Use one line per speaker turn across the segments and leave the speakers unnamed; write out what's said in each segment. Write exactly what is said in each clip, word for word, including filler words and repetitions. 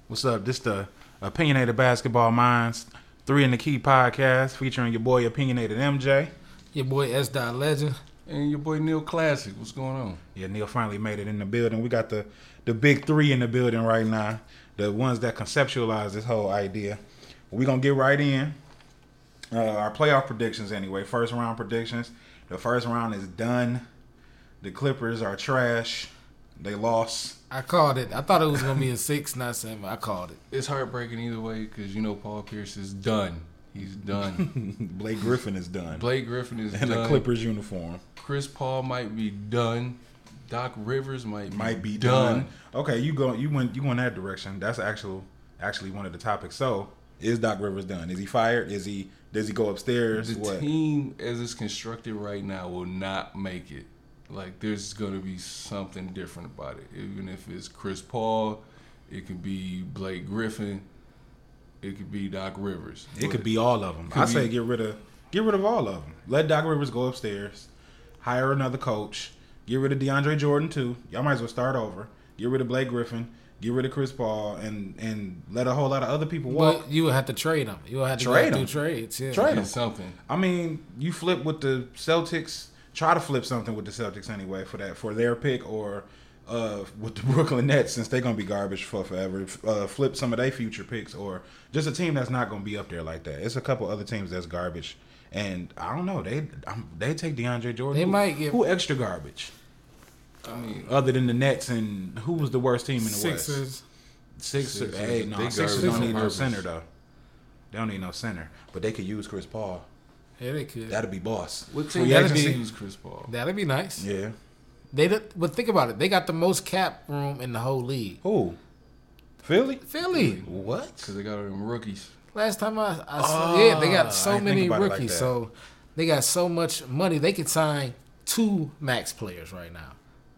What's up? This the Opinionated Basketball Minds Three in the Key podcast featuring your boy Opinionated M J.
Your boy S. Dot Legend.
And your boy Neil Classic. What's going on?
Yeah, Neil finally made it in the building. We got the, the big three in the building right now. The ones that conceptualize this whole idea. We're going to get right in. Uh, our playoff predictions anyway. First round predictions. The first round is done. The Clippers are trash. They lost.
I called it. I thought it was going to be a six, not seven. I called it.
It's heartbreaking either way because, you know, Paul Pierce is done. He's done.
Blake Griffin is done.
Blake Griffin is
in
done.
In the Clippers uniform.
Chris Paul might be done. Doc Rivers might be,
might be
done.
done. Okay, you go. You went. You went that direction. That's actual, actually one of the topics. So, is Doc Rivers done? Is he fired? Is he? Does he go upstairs?
The
what?
team, as it's constructed right now, will not make it. Like, there's going to be something different about it. Even if it's Chris Paul, it could be Blake Griffin, it could be Doc Rivers.
It but could be all of them. I say get rid of get rid of all of them. Let Doc Rivers go upstairs. Hire another coach. Get rid of DeAndre Jordan too. Y'all might as well start over. Get rid of Blake Griffin. Get rid of Chris Paul and and let a whole lot of other people walk.
But you would have to trade them. You would have to
trade
go
them.
through trades. Yeah.
Trade them.
Something.
I mean, you flip with the Celtics. Try to flip something with the Celtics anyway for that for their pick, or uh, with the Brooklyn Nets since they're gonna be garbage for forever. Uh, flip some of their future picks, or just a team that's not gonna be up there like that. It's a couple other teams that's garbage, and I don't know. They um, they take DeAndre Jordan.
They
who,
might get
who extra garbage.
I mean,
other than the Nets, and who was the worst team in the
Sixers.
West? Sixers.
Sixers.
Hey, no,
They
Sixers
garbage
don't
on
need no
purpose.
center though. They don't need no center, but they could use Chris Paul.
Yeah, they could.
That'd be boss.
what
Free
team
that'd
doesn't
be-
use Chris Paul?
That'd be nice.
Yeah.
They, did- but think about it. They got the most cap room in the whole league.
Who? Philly?
Philly.
What?
Because they got them rookies.
Last time I, I saw,
Oh,
yeah, they got
I
so
didn't think
many
about it like
rookies.
that.
So they got so much money. They could sign two max players right now.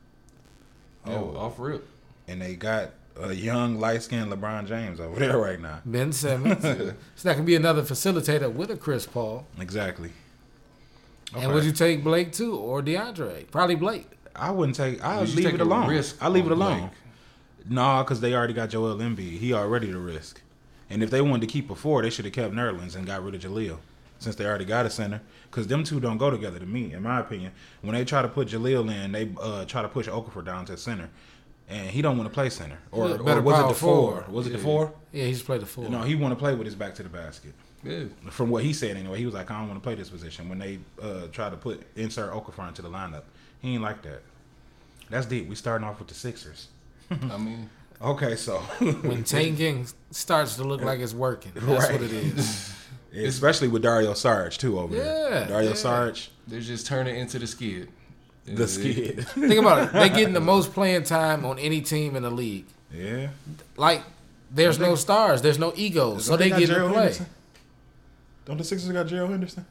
Oh,
Oh.
off rip.
And they got a young, light-skinned LeBron James over there right now.
Ben Simmons. So that can be another facilitator with a Chris Paul.
Exactly.
And would you take Blake too or DeAndre? Probably Blake.
I wouldn't take. I'll
Would you
leave
take
it
a
alone.
risk
I'll leave it
on
alone.
Blake?
No, because they already got Joel Embiid. He already the risk. And if they wanted to keep a four, they should have kept Nerlens and got rid of Jaleel, since they already got a center. Because them two don't go together to me, in my opinion. When they try to put Jaleel in, they uh, try to push Okafor down to center. And he don't want to play center. Or,
Yeah,
or
better
was it
power
the four?
forward.
Was it the
Yeah.
four?
Yeah, he's played the four.
No, he want to play with his back to the basket.
Yeah.
From what he said anyway, he was like, I don't want to play this position. When they uh, try to put insert Okafor into the lineup, he ain't like that. That's deep. We starting off with the Sixers.
I mean,
Okay, so
when tanking starts to look like it's working, that's
Right.
what it is.
especially with Dario Saric too over
Yeah,
there. Dario
yeah.
Saric,
they're just turning into the skid.
the skid.
Think about it. They're getting the most playing time on any team in the league.
Yeah.
Like, there's no stars, there's no egos, so
Don't
they
got
get to
Gerald
play.
Henderson? Don't the Sixers got Gerald Henderson?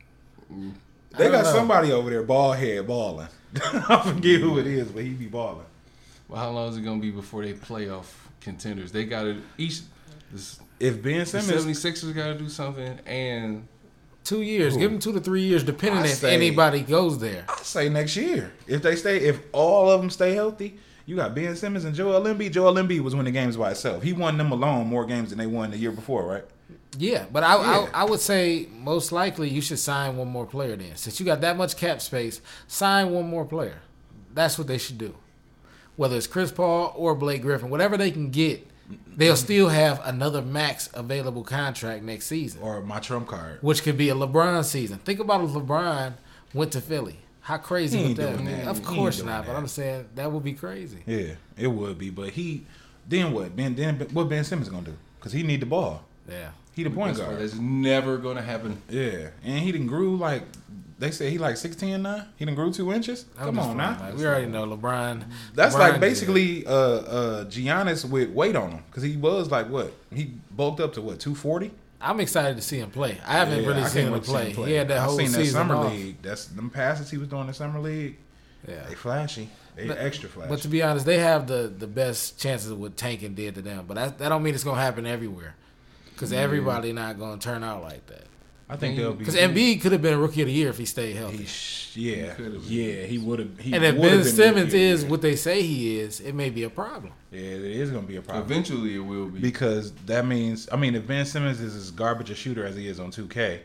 Mm.
I
They
don't
got
know.
somebody over there, bald head, balling. I forget who it is, but he be balling.
Well, how long is it going to be before they playoff contenders? They got to each. This,
If Ben
the
Simmons,
seventy-sixers got to do something, and
Two years.
Who?
Give them two to three years, depending
I
if
say-
anybody goes there.
I say next year. If they stay, if all of them stay healthy, you got Ben Simmons and Joel Embiid. Joel Embiid was winning games by himself. He won them alone more games than they won the year before, right?
Yeah, but I,
Yeah.
I I would say most likely you should sign one more player then. Since you got that much cap space, sign one more player. That's what they should do. Whether it's Chris Paul or Blake Griffin, whatever they can get, they'll still have another max available contract next season,
Or my trump card.
which could be a LeBron season. Think about if LeBron went to Philly. How crazy
He
would
ain't
that
doing
be?
that.
Of
He
course
ain't doing
not, but
that.
I'm saying that would be crazy.
Yeah, it would be. But he, then what? Ben, then what Ben Simmons gonna do? Because he need the ball.
Yeah.
He the point
that's,
guard.
that's never going to happen.
Yeah, and he done grew like they say he like six ten now. He done grew two inches.
I'm
Come
just
on
fine,
now.
like, we already know LeBron.
That's
LeBron
like
did.
basically uh uh Giannis with weight on him because he was like what he bulked up to what two forty.
I'm excited to see him play. I haven't
Yeah,
really
I
seen
can't
him
wait to see
play. He had that
I
whole
seen that
season
summer
off.
league. That's them passes he was doing in the summer league.
Yeah.
They flashy. They
But-
extra flashy.
But to be honest, they have the, the best chances of what tanking did to them. But that, that don't mean it's gonna happen everywhere, because everybody not gonna turn out like that.
I think they'll be
Because Embiid could have been rookie of the year if he stayed healthy.
He sh- yeah,
He could've been.
yeah, he would have.
And if Ben Simmons is what they say he is, it may be a problem.
yeah, it is going to be a problem.
Eventually, it will be.
Because that means, I mean, if Ben Simmons is as garbage a shooter as he is on two K,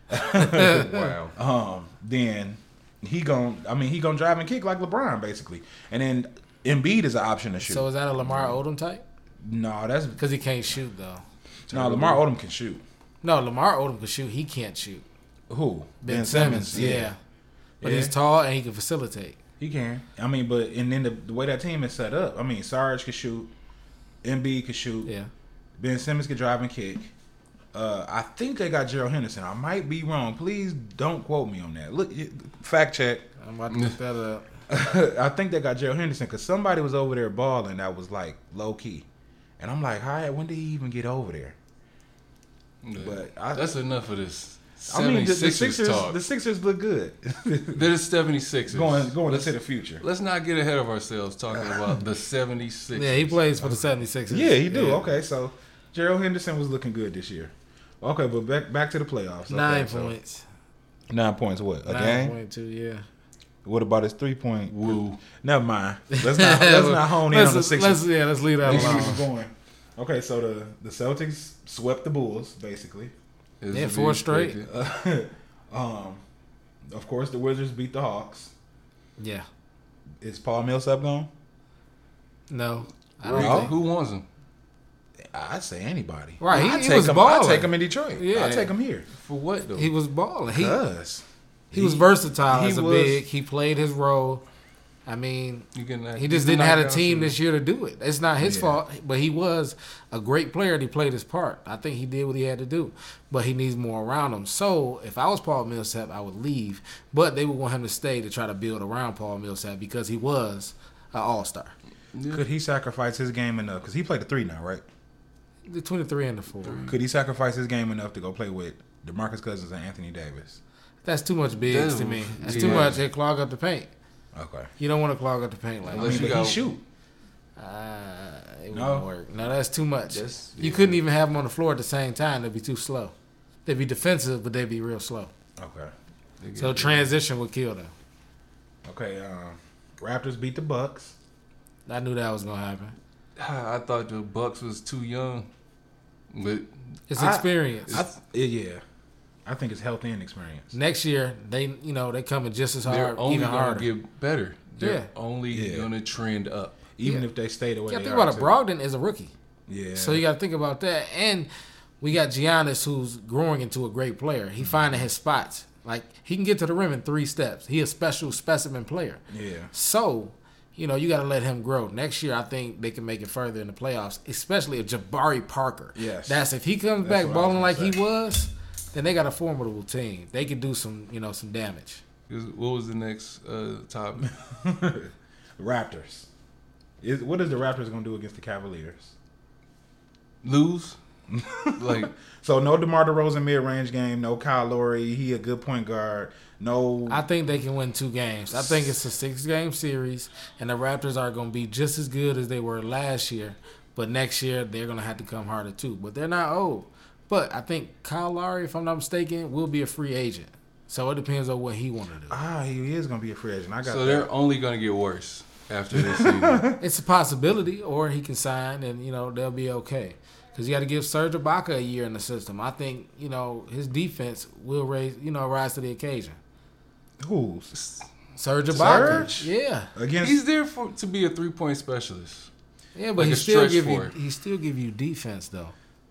Wow.
um, then he gon' I mean, he gonna drive and kick like LeBron basically, and then Embiid is an option to shoot.
So is that a Lamar Odom type?
no, that's
Because he can't shoot though.
no. Lamar Odom can shoot.
No, Lamar Odom can shoot. He can't shoot.
Who?
Ben, Simmons, yeah. But
Yeah.
he's tall and he can facilitate.
He can. I mean, but and then the, the way that team is set up, I mean, Sarge can shoot, Embiid can shoot,
Yeah.
Ben Simmons can drive and kick. Uh, I think they got Gerald Henderson. I might be wrong. Please don't quote me on that. Look, fact check.
I'm about to look that up.
I think they got Gerald Henderson because somebody was over there balling that was like low key, and I'm like, hi, when did he even get over there? But I,
That's enough of this.
I mean, the, the
seventy-sixers
Sixers,
talk.
the Sixers look good.
They're the seventy-sixers.
going going
let's,
into the future.
let's not get ahead of ourselves talking about the seventy-sixers.
Yeah, he plays for the seventy-sixers.
Yeah, he do.
Yeah.
Okay, so Gerald Henderson was looking good this year. Okay, but back back to the playoffs. Okay,
Nine
so
points.
Nine points. What a
Nine
game?
point two, yeah.
What about his three point?
Woo.
Never mind. Let's not let's not hone in
let's,
on the Sixers.
let's, yeah, let's leave that
Let's keep
alone.
it going. Okay, so the the Celtics swept the Bulls basically.
Is
Yeah,
to be
four straight.
expected.
um, of course, the Wizards beat the Hawks.
Yeah.
Is Paul Millsap gone?
No. I don't
No?
think.
Who wants him?
I'd say anybody.
Right, he-
I'd
he
take
was
him.
balling.
I'd take him in Detroit.
Yeah.
I'd take him here.
For what though?
He was balling. He,
Cause
he was versatile
he
as a
was-
big. He played his role. I mean,
You can,
he just didn't have a team
this.
this year to do it. It's not his
Yeah.
fault, but he was a great player and he played his part. I think he did what he had to do, but he needs more around him. So if I was Paul Millsap, I would leave, but they would want him to stay to try to build around Paul Millsap because he was an all-star.
could he sacrifice his game enough? Because he played the three now, right?
The twenty-three and the four.
Could he sacrifice his game enough to go play with DeMarcus Cousins and Anthony Davis?
That's too much bigs to
That's-
me. That's
yeah.
too much. They clog up the paint.
Okay.
You don't want to clog up the paint like
I
Unless
mean,
you
but he
got-
shoot.
that. Uh, it
No.
wouldn't work. No, that's too much.
That's-
You
yeah.
couldn't even have them on the floor at the same time. They'd be too slow. They'd be defensive, but they'd be real slow.
Okay.
So transition would kill them.
Okay. Um, Raptors beat the Bucks.
I knew that was gonna happen.
I thought the Bucks was too young, but
It's
I-
experience.
I th- yeah. I think it's health and experience.
Next year, they you know they coming just as
they're
hard,
only
even
gonna
harder.
get better. They're
Yeah.
only
Yeah.
gonna trend up.
Even
Yeah.
if they stay the way
You
they
got to think
are.
about it.
too.
Brogdon is a rookie,
Yeah.
so you got to think about that. And we got Giannis, who's growing into a great player. He finding his spots. Like he can get to the rim in three steps. He a special specimen player.
Yeah.
So, you know, you got to let him grow. Next year, I think they can make it further in the playoffs, especially if Jabari Parker.
Yes.
That's if he comes
That's
back
what I was
balling
gonna
like he
say.
was, then they got a formidable team. They could do some, you know, some damage.
What was the next uh, topic?
Raptors. Is, what is the Raptors going to do against the Cavaliers?
Lose? Like
So no DeMar DeRozan mid-range game. No Kyle Lowry. He a good point guard. No.
I think they can win two games. I think it's a six-game series, and the Raptors are going to be just as good as they were last year. But next year, they're going to have to come harder, too. But they're not old. But I think Kyle Lowry, if I'm not mistaken, will be a free agent. So it depends on what he want to do.
ah, he is going to be a free agent. I got
so
that.
they're only gonna get worse after this season.
It's a possibility, or he can sign, and, you know, they'll be okay. Because you got to give Serge Ibaka a year in the system. I think, you know, his defense will raise, you know, rise to the occasion.
Who's
Serge Ibaka.
Serge?
Yeah.
against?
He's there for to be a three point specialist.
Yeah, but
Like
he
a
still
stretch
give you
four.
he still give you defense, though.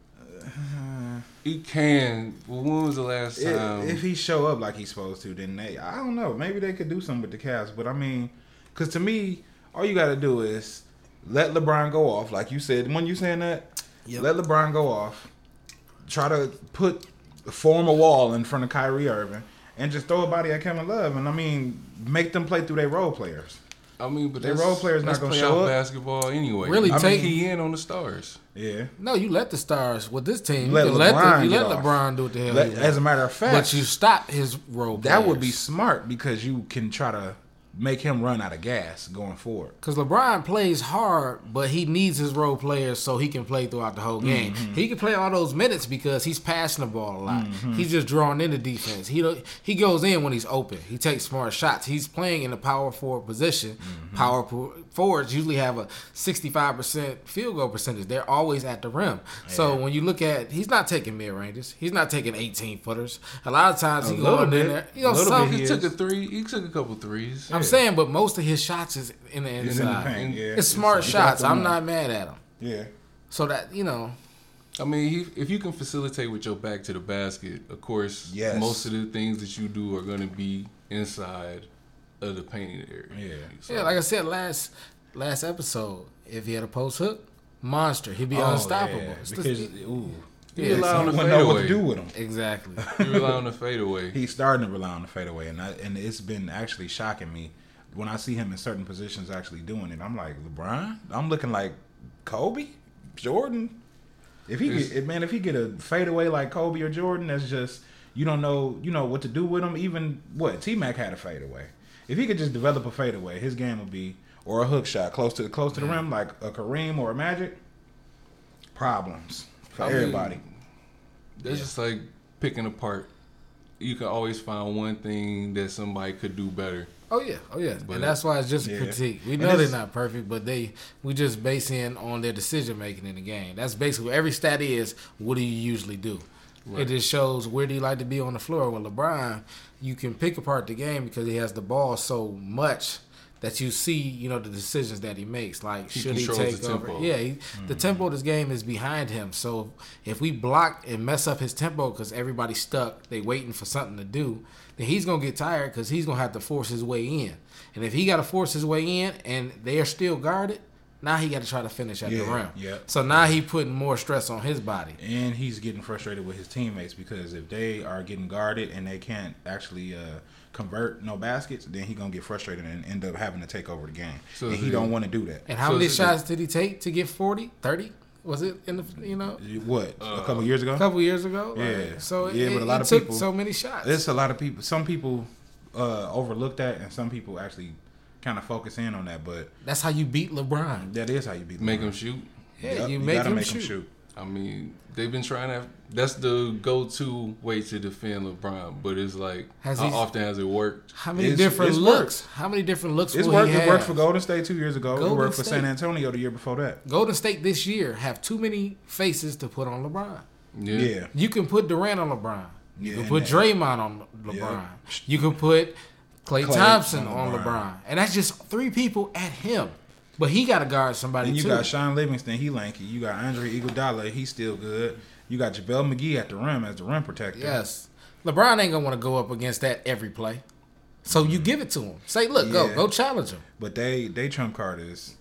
He can. Well, when was the last
if,
time?
if he show up like he's supposed to, then they. I don't know. Maybe they could do something with the Cavs. But I mean, because to me, all you got to do is let LeBron go off, like you said. When you saying that,
Yep.
let LeBron go off. Try to put form a wall in front of Kyrie Irving and just throw a body at Kevin Love. And I mean, make them play through their role players.
I mean, but
Their
that's-
role player's not
that's
gonna
playoff
show up.
basketball anyway.
Really
I mean,
take-
he in on the stars.
Yeah.
No, you let the stars with this team. You
Let
can let, the,
LeBron
you
get
let
off.
LeBron do what the hell
Let,
he
as
wants.
a matter of fact,
But you stop his role.
that would be
players.
smart because you can try to make him run out of gas going forward.
Because LeBron plays hard, but he needs his role players so he can play throughout the whole game. Mm-hmm. He can play all those minutes because he's passing the ball a lot. Mm-hmm. He's just drawing in the defense. He he goes in when he's open. He takes smart shots. He's playing in the power forward position. Mm-hmm. Power forwards usually have a sixty-five percent field goal percentage. They're always at the rim. Yeah. So when you look at, he's not taking mid ranges. He's not taking eighteen footers. A lot of times
a
he going
bit.
in there. You know,
a
some,
he
he
took a three. He took a couple threes.
I'm
yeah.
saying, but most of his shots is in the
It's
inside.
in the paint, yeah.
It's smart
It's-
shots. I'm
it's
not mad at him.
Yeah.
So that, you know,
I mean, he, if you can facilitate with your back to the basket, of course,
Yes.
most of the things that you do are going to be inside of the painted area.
Yeah.
So,
yeah, like I said last last episode, if he had a post hook, monster, he'd be
Oh,
unstoppable.
yeah,
It's the-
because ooh,
You
yeah,
rely
so
on the
he wouldn't know what to
fadeaway.
do with him.
exactly.
you rely on the fadeaway.
He's starting to rely on the fadeaway, and I, and it's been actually shocking me when I see him in certain positions actually doing it. I'm like, LeBron? I'm looking like Kobe, Jordan. If he
It's-
get, if, man, if he get a fadeaway like Kobe or Jordan, that's just you don't know you know what to do with him. Even what T Mac had a fadeaway. If he could just develop a fadeaway, his game would be or a hook shot close to close to the rim like a Kareem or a Magic. Problems for
I mean,
everybody.
That's
Yeah.
just like picking apart. You can always find one thing that somebody could do better.
Oh yeah, oh yeah,
But-
and that's why it's just a
Yeah.
critique. We
And
know they're
it's-
not perfect, but they we just base in on their decision making in the game. That's basically what every stat is. What do you usually do?
Right.
It just shows where do you like to be on the floor. With LeBron, you can pick apart the game because he has the ball so much that you see, you know, the decisions that he makes. Like,
He
should he
controls
take
the
over?
tempo.
Yeah, he, the tempo of this game is behind him. So if we block and mess up his tempo because everybody's stuck, they waiting for something to do, then he's gonna get tired because he's gonna have to force his way in. And if he got to force his way in and they are still guarded, now he got to try to finish at the
Yeah,
rim.
yeah.
So now he putting more stress on his body.
And he's getting frustrated with his teammates because if they are getting guarded and they can't actually uh, convert no baskets, then he gonna get frustrated and end up having to take over the game.
So
and he
the-
don't want to do that.
And how
So
many
is it-
shots did he take to get forty, thirty? Was it in the, you know,
What
Uh,
a couple years ago?
a couple years ago? Like,
Yeah.
So
Yeah,
it,
but a lot
it
of
took
people-
so many shots.
There's a lot of people. Some people uh, overlook that, and some people actually kind of focus in on that. But
That's how you beat LeBron.
that is how you beat.
Make
LeBron.
him shoot.
Yeah,
Yep,
you make
gotta
him
make
shoot.
him shoot.
I mean, they've been trying to. That's the go-to way to defend LeBron. But it's like,
Has
how
he-
often has it worked?
How many
It's-
different
it's
looks? How many different looks
It's
will
worked.
he
It
have?
worked for Golden State two years ago.
Golden
it worked for
State.
San Antonio the year before that.
Golden State this year have too many faces to put on LeBron.
Yeah.
Yeah.
You can put Durant on LeBron. You
Yeah,
can
and
put
that-
Draymond on LeBron.
Yeah.
You can put Klay,
Klay
Thompson
on
on
LeBron.
LeBron. And that's just three people at him. But he got to guard somebody
And you
too.
got Sean Livingston, he lanky. You got Andre Iguodala, he's still good. You got JaVale McGee at the rim as the rim protector.
Yes. LeBron ain't going to want to go up against that every play. So you give it to him. Say, look, go.
Yeah.
Go challenge him.
But they they trump card is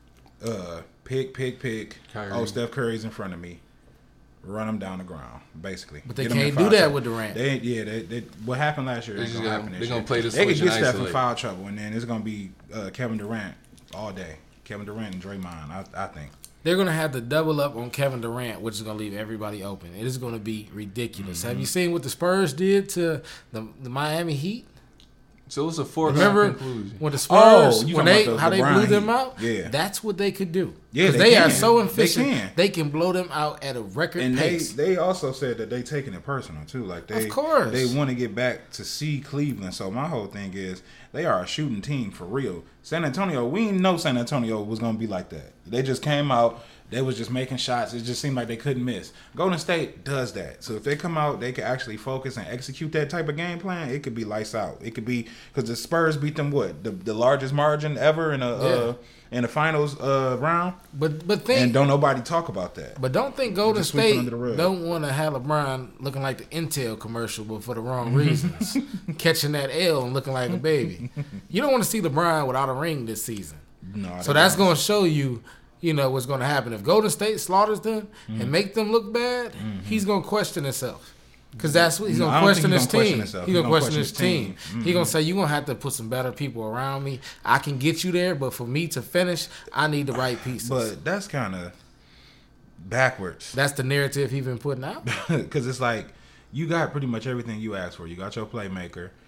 uh pick, pick, pick.
Kyrie.
Oh, Steph Curry's in front of me. Run him down the ground, basically.
But they
Get 'em in
can't
foul
do that
trouble.
with Durant.
They ain't- yeah, they, they, what happened last year
They
ain't
just
gonna
gotta-
happen this
they
year.
gonna play the
They could
switch
get
and
Steph in
isolate.
foul trouble, and then it's gonna be uh, Kevin Durant all day. Kevin Durant and Draymond, I, I think.
They're going to have to double up on Kevin Durant, which is going to leave everybody open. It is going to be ridiculous.
Mm-hmm.
Have you seen what the Spurs did to the, the Miami Heat?
So it's a foregone
Remember
conclusion.
when the
Oh,
Spurs,
you
when
talking
they
about the
how they
LeBron
blew them
Heat.
out?
Yeah.
That's what they could do.
Yeah,
'Cause
they
they, are
can.
so
They
efficient.
can.
They can blow them out at a record
And they,
pace.
they also said that they taking it personal too. Like they,
Of course.
they want to get back to see Cleveland. So my whole thing is they are a shooting team for real. San Antonio, we didn't know San Antonio was gonna be like that. They just came out. They was just making shots. It just seemed like they couldn't miss. Golden State does that. So if they come out, they can actually focus and execute that type of game plan. It could be lights out. It could be because the Spurs beat them what the, the largest margin ever in a uh, in the finals uh, round.
but but think
And don't nobody talk about that.
but don't think Golden
Just sweep it
State
under the rug.
don't want to have LeBron looking like the Intel commercial, but for the wrong reasons. Catching that L and looking like a baby. You don't want to see LeBron without a ring this season.
No,
So
they
that's
don't.
going to show you, you know, what's going to happen. If Golden State slaughters them
Mm-hmm.
and make them look bad, he's going to question himself. Because that's what he's
No,
going
I
to
don't
question
think
his
he's gonna question
team.
himself.
He's
He's
going to
gonna
question his
question his
team.
team.
He's going to say, you're going to have to put some better people around me. I can get you there, but for me to finish, I need the right pieces.
But that's kind of backwards.
That's the narrative he's been putting out.
Because it's like you got pretty much everything you asked for. You got your playmaker.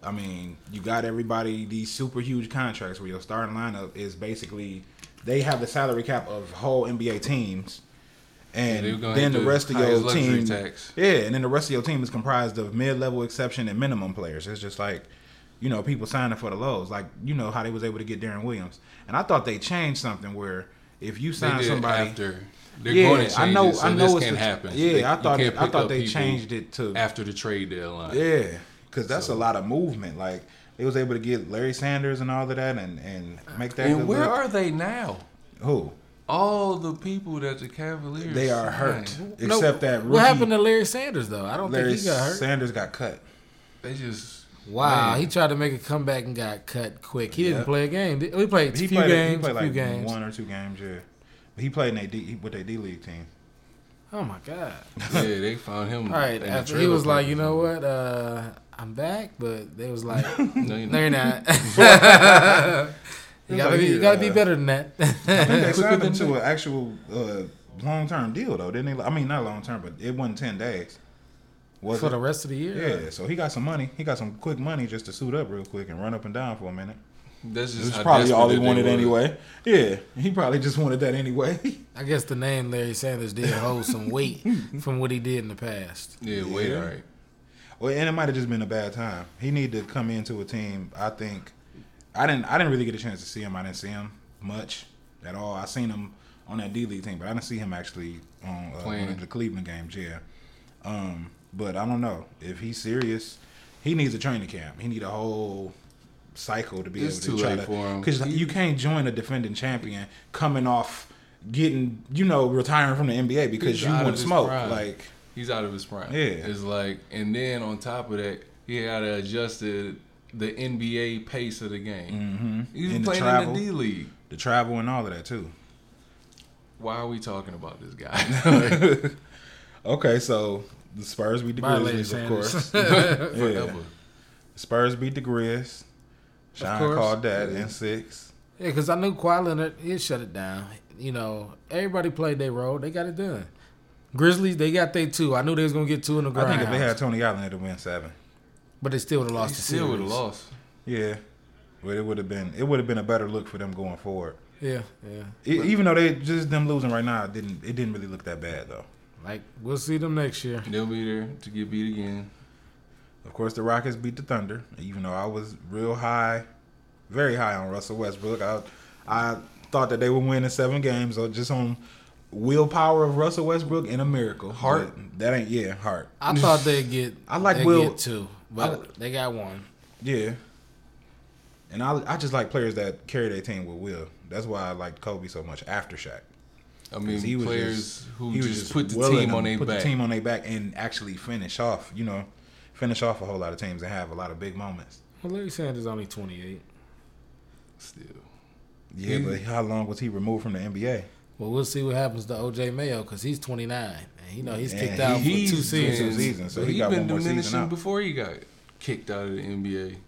I mean, you got everybody these super huge contracts where your starting lineup is basically they have the salary cap of whole N B A teams. And
yeah,
then the rest of your team,
tax.
yeah, and then the rest of your team is comprised of mid-level exception and minimum players. It's just like, you know, people signing for the lows. Like, you know how they was able to get Darren Williams. And I thought they changed something where if you sign somebody
after, they're
yeah,
going to change
I know,
it, so
I know
this
it's
can't
the,
happen.
Yeah,
they,
I thought
it,
I thought they changed it to
after the trade deadline.
Yeah, because that's
so,
a lot of movement. Like they was able to get Larry Sanders and all of that, and, and make that.
And where
look.
are they now?
Who?
All the people that the Cavaliers
they are hurt,
signed.
except
no,
that rookie,
what happened to Larry Sanders though? I don't
Larry
think he got hurt.
Sanders got cut.
They just
wow,
man.
he tried to make a comeback and got cut quick. He didn't
Yep.
play a game. He played a
He
few
played,
games.
he played
a few
like
games.
one or two games. Yeah, but he played in a D, with a D League team.
Oh my god!
yeah, they found him.
All right,
in the
after he
trailer
was like,
park
you
or
know
something.
what? Uh, I'm back, but they was like,
No, you're
no, you're
not.
not. you
It was
gotta
like,
be, you
yeah,
gotta be
uh,
better than that.
I think they
Quicker
signed him
than
to an actual uh, long term deal though, didn't they? I mean, not long term, but it wasn't ten days. Was
For
it?
the rest of the year.
Yeah, so he got some money. He got some quick money just to suit up real quick and run up and down for a minute.
That's just
It was
how
probably all he
desperate
wanted
they were.
anyway. Yeah, he probably just wanted that anyway.
I guess the name Larry Sanders did hold some weight from what he did in the past.
Yeah, wait,
Yeah.
all right.
Well, and it might have just been a bad time. He needed to come into a team. I think I didn't. I didn't really get a chance to see him. I didn't see him much at all. I seen him on that D League team, but I didn't see him actually on uh, one of the Cleveland games. Yeah, um, but I don't know if he's serious. He needs a training camp. He need a whole cycle to be
It's
able
too
to try
late
to.
for him.
Because you can't join a defending champion coming off getting, you know, retiring from the N B A because
He's
you
out of
want
his
smoke.
prime.
Like,
He's out of his prime.
Yeah.
It's like, and then on top of that, he had to adjust the, the N B A pace of the game.
mm-hmm.
He's
And the
playing
travel,
in the D League.
the travel and all of that too.
Why are we talking about this guy?
Okay, so the Spurs beat the
Bye,
Grizzlies,
Larry
of course.
Sanders.
yeah.
Forever.
Spurs beat the Grizz. Sean
course.
called that
Yeah.
in six.
Yeah, because I knew Kawhi Leonard, he'd shut it down. You know, everybody played their role. They got it done. Grizzlies, they got their two. I knew they was going to get two in the
I
ground.
think if they had Tony Allen, it'd win seven.
But they still would have
He
lost the
still would
series.
have lost.
Yeah, but it would have been it would have been a better look for them going forward.
Yeah, yeah.
E- even though they just them losing right now, it didn't it didn't really look that bad though.
Like, we'll see them next year.
They'll be there to get beat again.
Of course, the Rockets beat the Thunder. Even though I was real high, very high on Russell Westbrook, I I thought that they would win in seven games, or just on willpower of Russell Westbrook and a miracle.
Heart?
But that ain't yeah heart.
I thought they'd get,
I like
they'd
Will-
get two, but they got one.
Yeah. And I I just like players that carry their team with will. That's why I liked Kobe so much after Shaq.
I mean,
He was
players
just-
who
he was
just, put the
willing
team
to
on their
put
back.
the team on their back and actually finish off. You know, finish off a whole lot of teams and have a lot of big moments.
Well, Larry Sanders only twenty-eight.
Still.
Yeah,
He-
but how long was he removed from the N B A?
Well, we'll see what happens to O J Mayo because he's twenty-nine. And, you know, he's
And
kicked
he-
out for
He's
two
been-
seasons.
Two seasons, so
but
he
he
got
been
one more season
diminishing
out.
before he got kicked out of the N B A.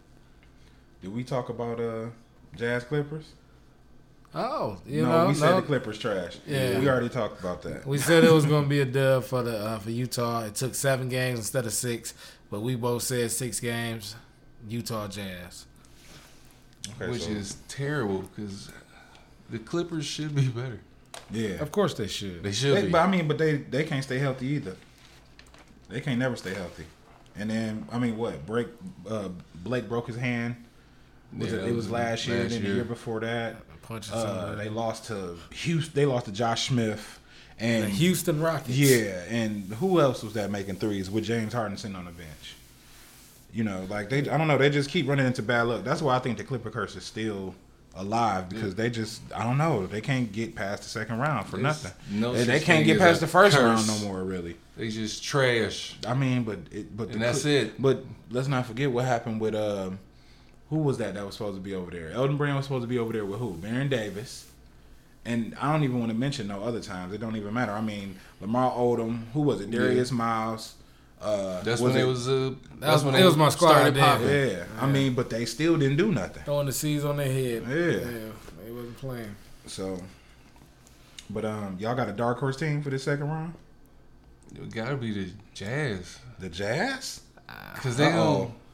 Did we talk about uh Jazz Clippers?
Oh, you
no,
know,
we said
no.
the Clippers trash.
Yeah.
we already talked about that.
We said it was going to be a dub for the uh, for Utah. It took seven games instead of six, but we both said six games. Utah Jazz.
Okay,
which
so-
is terrible because the Clippers should be better.
yeah.
Of course they should.
They should
They,
be.
but I mean, but they they can't stay healthy either. They can't never stay healthy. And then I mean, what break? Uh, Blake broke his hand. Was
Yeah,
it,
that
it was
was
last year.
last
Then the
year.
year before that,
Punching
uh,
somebody.
they lost to Houston. They lost to Josh Smith and
The Houston Rockets.
Yeah, and who else was that making threes with James Harden sitting on the bench? You know, like they, I don't know, they just keep running into bad luck. That's why I think the Clipper curse is still alive because they just, I don't know, they can't get past the second round for
There's
nothing.
no
they, they
such
can't
thing
get
as
past
a
the first
curse.
round no more, really.
They just trash.
I mean, but it, but the
And that's
Clip-
it.
But let's not forget what happened with um, who was that that was supposed to be over there? Elton Brand was supposed to be over there with who? Baron Davis. And I don't even want to mention no other times. It don't even matter. I mean, Lamar Odom. Who was it? Darius Miles. Uh,
That's
was
when
it
it was. Uh, that's
was-
when
it
they
was my squad
started
then.
popping.
Yeah. I mean, but they still didn't do nothing.
Throwing the C's on their head.
Yeah.
They wasn't playing.
So, but um, y'all got a dark horse team for this second round?
It gotta be the Jazz
The Jazz?
because they
Uh-oh.
don't.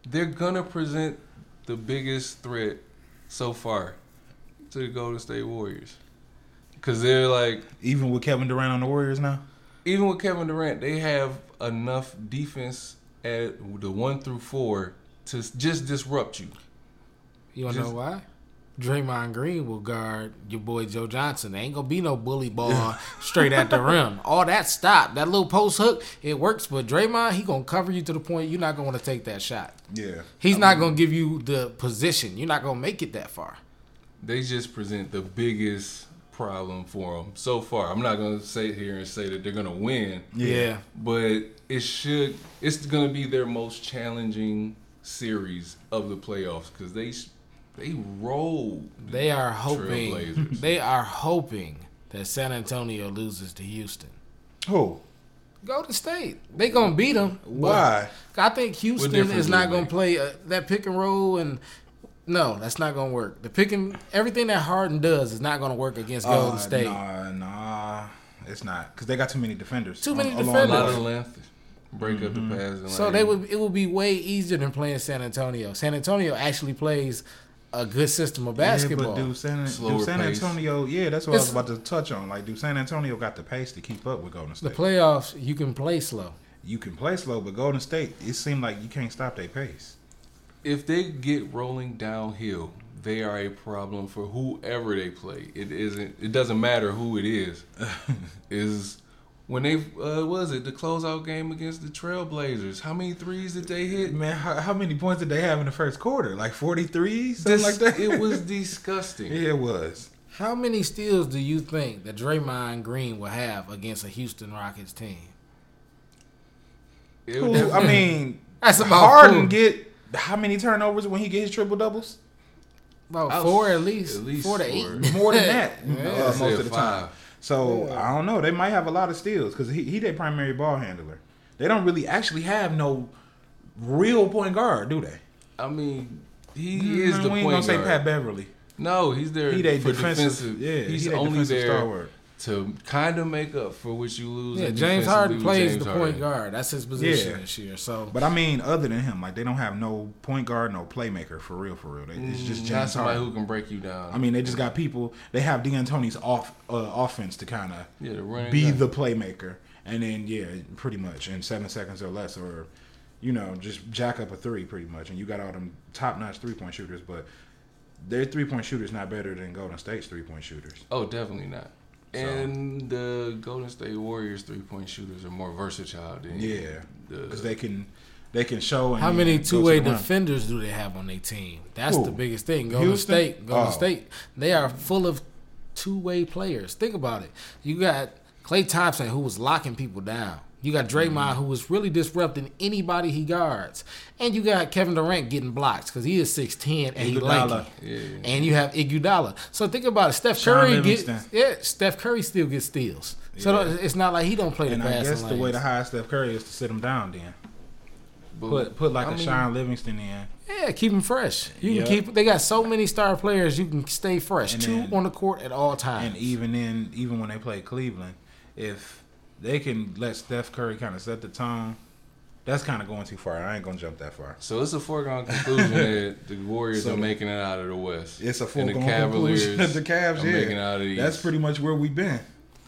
they're gonna present the biggest threat so far to the Golden State Warriors. Because they're like...
Even with Kevin Durant on the Warriors now?
Even with Kevin Durant, they have enough defense at the one through four to just disrupt you.
You want to
Just-
know why? Draymond Green will guard your boy Joe Johnson. There ain't going to be no bully ball straight at the rim. All that stop. That little post hook, it works. But Draymond, he going to cover you to the point you're not going to want to take that shot.
Yeah.
He's not going to give you the position. You're not going to make it that far.
They just present the biggest problem for them so far. I'm not going to sit here and say that they're going to win.
Yeah.
But it should. It's going to be their most challenging series of the playoffs because they they rolled.
They are hoping.
Trailblazers.
They are hoping that San Antonio loses to Houston.
Who?
Golden State. They gonna beat them.
Why?
I think Houston
difference
is
do
not
they
gonna
make?
play uh, that pick and roll and. No, that's not gonna work. The picking everything that Harden does is not gonna work against Golden
Uh,
State.
Nah, nah. It's not. Because they got too many defenders.
Too many
on- along
A
defenders.
lot
the-
of length, break up the pass. And
So
like-
they would it would be way easier than playing San Antonio. San Antonio actually plays a good system of basketball.
Yeah, but do San,
Slower
do San
pace.
Antonio, yeah, that's what I was
It's-
about to touch on. Like, do San Antonio got the pace to keep up with Golden
the
State?
playoffs, you can play slow.
You can play slow, but Golden State, it seemed like you can't stop their pace.
If they get rolling downhill, they are a problem for whoever they play. It isn't. It doesn't matter who it is. Is when they uh, was it the closeout game against the Trailblazers? How many threes did they hit?
Man, how, how many points did they have in the first quarter? Like forty-three? Something
Dis-
like that?
It was disgusting.
Yeah, it was.
How many steals do you think that Draymond Green will have against a Houston Rockets team?
It
Who,
was-
I mean,
That's about
Harden
four.
get how many turnovers when he gets his triple doubles?
About
I'll-
four at least.
at least
four to
four.
eight.
More than that,
Yeah.
uh,
I'd
most
say
of the time.
five.
So
Yeah.
I don't know. They might have a lot of steals because he he their primary ball handler. They don't really actually have no real point guard, do they?
I mean, he is
Mm,
the
we ain't
point
gonna say
guard.
Pat Beverly.
No, he's there
He they
for
defensive,
defensive.
yeah.
he's
he they
only
defensive
there
stalwart.
to kind of make up for what you lose.
Yeah,
in
James
defensively
Harden
with
plays
James
the
Harden.
point guard. That's his position
Yeah.
this year. So
But I mean, other than him, like they don't have no point guard, no playmaker for real, for real. They, it's just
Mm, Not
James
somebody
Harden.
who can break you down.
I mean, they just got people. They have D'Antoni's off uh, offense to kind of
yeah, the running
be
guy.
the playmaker, and then yeah, pretty much in seven seconds or less, or you know, just jack up a three pretty much, and you got all them top notch three point shooters, but their three point shooters not better than Golden State's three point shooters.
Oh, definitely not.
So-
And the Golden State Warriors three point shooters are more versatile than
Yeah,
the,
because they can they can show. And
how
then
many
go to
two way
the rim.
defenders do they have on their team? That's
Who?
the biggest thing. Golden
Houston?
State, Golden
Oh.
State, they are full of two way players. Think about it. You got Klay Thompson who was locking people down. You got Draymond
Mm-hmm.
who was really disrupting anybody he guards, and you got Kevin Durant getting blocks because he is six ten and he
Iguodala.
lanky.
yeah.
And you have Iguodala. So think about it. Steph
Sean
Curry gets
Livingston.
yeah. Steph Curry still gets steals. So
Yeah.
it's not like he don't play
And
the
I
passing
guess the way
lanes.
to hide Steph Curry is to sit him down. Then
But,
put put like
I
a
mean,
Sean Livingston in.
Yeah, keep them fresh. You
Yeah.
can keep. They got so many star players. You can stay fresh.
And
Two
then-
on the court at all times.
And even in even when they play Cleveland, if they can let Steph Curry kind of set the tone, that's kind of going too far. I ain't gonna jump that far.
So it's a foregone conclusion that the Warriors
So
are making it out of the West.
It's a
And
foregone
the Cavaliers
conclusion that the Cavs,
are
yeah,
making it out of the
that's
East.
pretty much where we've been.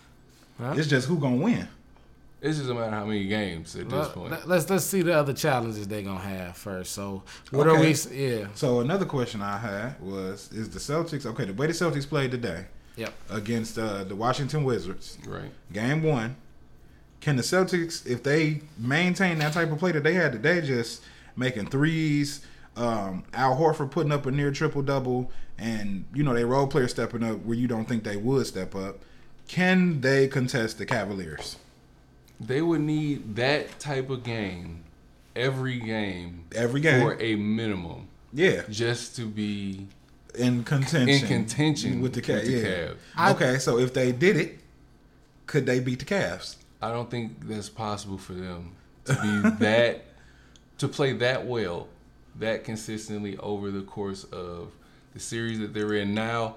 Huh?
It's just who gonna win.
It's just a matter of how many games at this
Let-
point.
let- let's let's see the other challenges they're gonna have first. So what are
Okay.
we? Yeah.
So another question I had was: Is the Celtics okay? The way the Celtics played today
Yep.
against uh, the Washington Wizards,
Right.
game one. Can the Celtics, if they maintain that type of play that they had today, just making threes, um, Al Horford putting up a near triple double, and you know they role players stepping up where you don't think they would step up, can they contest the Cavaliers?
They would need that type of game every game
Every game,
for a minimum
yeah,
just to be
in contention,
in contention
with the Cavs. Yeah.
Cavs.
I-
Okay, so if they did it, could they beat the Cavs?
I don't think that's possible for them to be that to play that well, that consistently over the course of the series that they're in now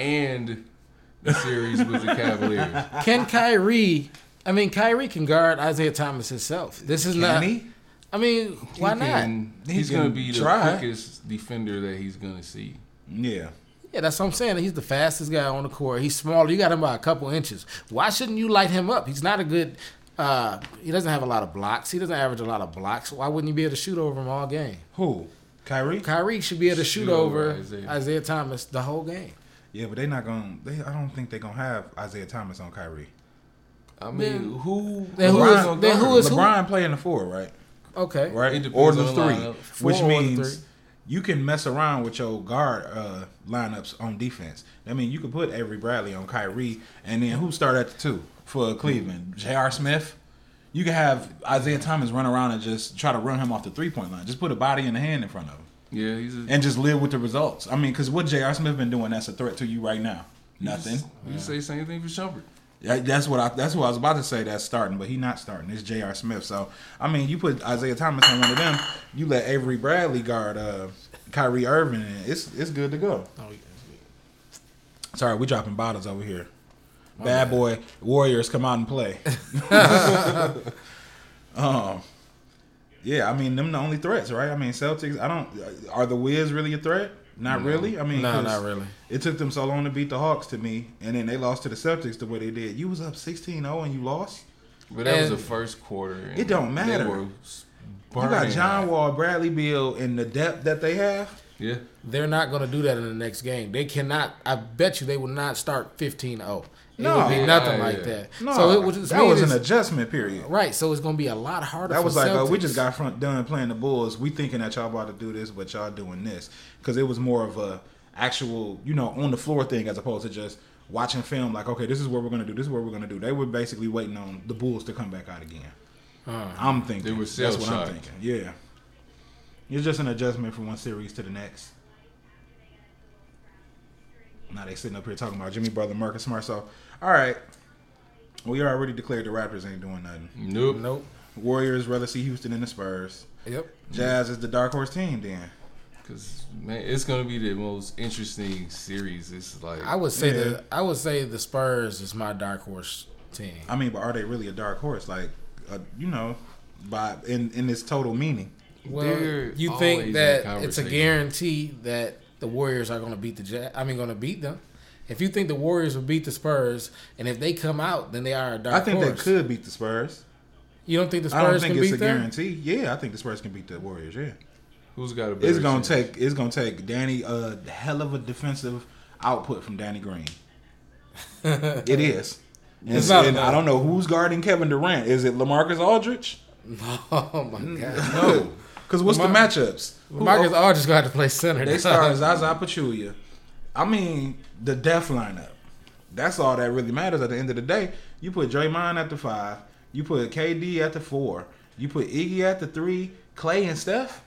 and the series with the Cavaliers.
Can Kyrie? I mean, Kyrie can guard Isaiah Thomas himself. This is
Can
not.
he?
I mean, why
he
not?
can,
He
he's
can
going to be the
try.
quickest defender that he's going to see.
Yeah.
Yeah, that's what I'm saying. He's the fastest guy on the court. He's smaller. You got him by a couple inches. Why shouldn't you light him up? He's not a good. Uh, he doesn't have a lot of blocks. He doesn't average a lot of blocks. Why wouldn't you be able to shoot over him all game?
Who? Kyrie?
Kyrie should be able to shoot,
Shoot
over
over Isaiah.
Isaiah Thomas the whole game.
Yeah, but they're not going to. I don't think they're going to have Isaiah Thomas on Kyrie.
I mean,
Then-
who?
then who
LeBron's
is-
gonna
then
guard
who
him?
is-
LeBron playing the four, right?
Okay.
Right?
It depends
Or the
on the
three.
lineup.
Which
Four or the
means
three.
you can mess around with your guard uh, lineups on defense. I mean, you could put Avery Bradley on Kyrie, and then who start at the two for Cleveland? J R. Smith? You can have Isaiah Thomas run around and just try to run him off the three-point line. Just put a body and a hand in front of him.
Yeah, he's a,
And just live with the results. I mean, because what J R. Smith been doing that's a threat to you right now? Nothing.
You say the same thing for Shumpert.
Yeah, that's what I that's what I was about to say. That's starting, but he not starting. It's J R. Smith. So I mean, you put Isaiah Thomas on one of them. You let Avery Bradley guard uh, Kyrie Irving, and it's it's good to go.
Oh, yeah.
Sorry, we dropping bottles over here. Bad boy Warriors come out and play. um, yeah, I mean them the only threats, right? I mean Celtics. I don't. Are the Wiz really a threat? Not
No.
really. I mean,
No,
'cause
not really.
It took them so long to beat the Hawks to me, and then they lost to the Celtics the way they did. You was up sixteen oh and you lost.
But that was
And-
the first quarter. and
It don't matter.
They were
You
burning
got John
hot.
Wall, Bradley Beal, and the depth that they have.
Yeah.
They're not going to do that in the next game. They cannot. I bet you they will not start fifteen oh. It
No.
would be nothing
Yeah,
like
yeah.
that.
No,
so it, what this
that was
means
an
is-
adjustment period.
right. So it's going to be a lot harder.
That
for
was like, oh, we
Celtics.
just got front done playing the Bulls. We thinking that y'all about to do this, but y'all doing this because it was more of a actual, you know, on the floor thing as opposed to just watching film. Like, okay, this is what we're gonna do. This is what we're gonna do. They were basically waiting on the Bulls to come back out again.
Uh,
I'm thinking
They were
that's what I'm
cell-shocked.
thinking. Yeah, it's just an adjustment from one series to the next. Now they sitting up here talking about Jimmy Butler, Marcus Smart. So, all right, we already declared the Raptors ain't doing nothing.
Nope.
nope.
Warriors rather see Houston and the Spurs.
Yep.
Jazz is the dark horse team. Then
Because man, it's gonna be the most interesting series. It's like
I would say
Yeah.
the I would say the Spurs is my dark horse team.
I mean, but are they really a dark horse? Like, uh, you know, by in in its total meaning.
Well,
They're
you
always
think
in
that it's a
conversation.
guarantee that the Warriors are going to beat the Jazz? I mean, going to beat them. If you think the Warriors will beat the Spurs, and if they come out, then they are a dark
I think
horse.
they could beat the Spurs.
You don't think the
I don't
Spurs
think
can
it's
beat
a
them?
guarantee. Yeah, I think the Spurs can beat the Warriors. Yeah,
who's got a better
it's gonna
chance?
take it's gonna take Danny a hell of a defensive output from Danny Green. It is. And,
It's not
and
enough.
I don't know who's guarding Kevin Durant. Is it LaMarcus Aldridge?
Oh my god!
No, because what's
Lamar-
the matchups? Who-
Marcus Aldridge going to have to play center.
They start Zaza Pachulia. I mean, the death lineup. That's all that really matters at the end of the day. You put Draymond at the five. You put K D at the four. You put Iggy at the three. Clay and Steph.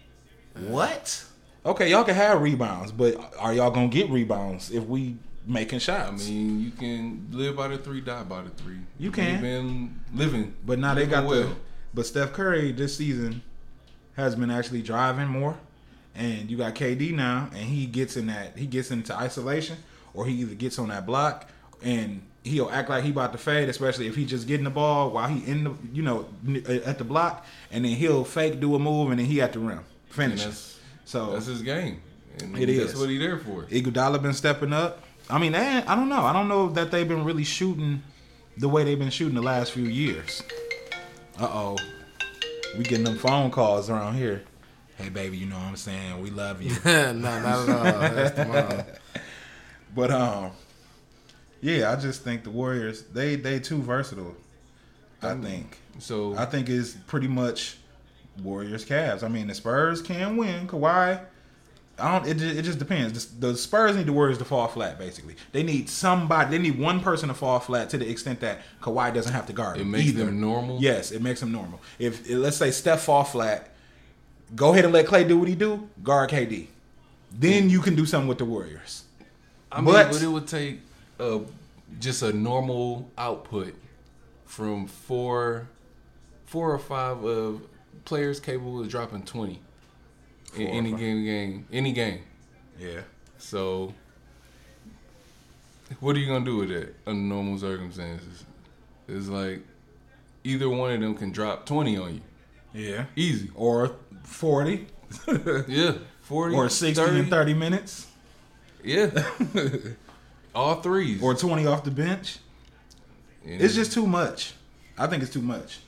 What? Okay, y'all can have rebounds, but are y'all gonna get rebounds if we making
I
shots?
mean, you can live by the three, die by the three.
You can.
They've been living,
But now they
living
got the.
well.
But Steph Curry this season has been actually driving more, and you got K D now, and he gets in that he gets into isolation, or he either gets on that block and he'll act like he about to fade, especially if he just getting the ball while he in the you know at the block, and then he'll fake do a move and then he at the rim
And
finish.
that's,
So
that's his game. And
It
that's
is.
what he there for.
Iguodala been stepping up. I mean, they, I don't know. I don't know that they've been really shooting the way they've been shooting the last few years. Uh oh, we getting them phone calls around here. Hey, baby, you know what I'm saying? We love you.
no, not at all. That's the mom.
But um, yeah, I just think the Warriors they they too versatile. I think.
So
I think it's pretty much Warriors Cavs. I mean, the Spurs can win. Kawhi. I don't. It just, it just depends. The, the Spurs need the Warriors to fall flat. Basically, they need somebody. They need one person to fall flat to the extent that Kawhi doesn't have to guard
it
him
makes
either.
them normal.
Yes, it makes them normal. If let's say Steph fall flat, go ahead and let Clay do what he do. Guard K D. Then you can do something with the Warriors.
I mean,
But-
but, it would take uh, just a normal output from four, four or five of players capable of dropping twenty in
Four or
any
five.
game, game, any game.
Yeah.
So, what are you gonna do with that under normal circumstances? It's like either one of them can drop twenty on you.
Yeah.
Easy.
Or forty.
Yeah. forty.
Or sixty
thirty.
in thirty minutes.
Yeah. All threes.
Or twenty off the bench.
And
It's just too much. I think it's too much.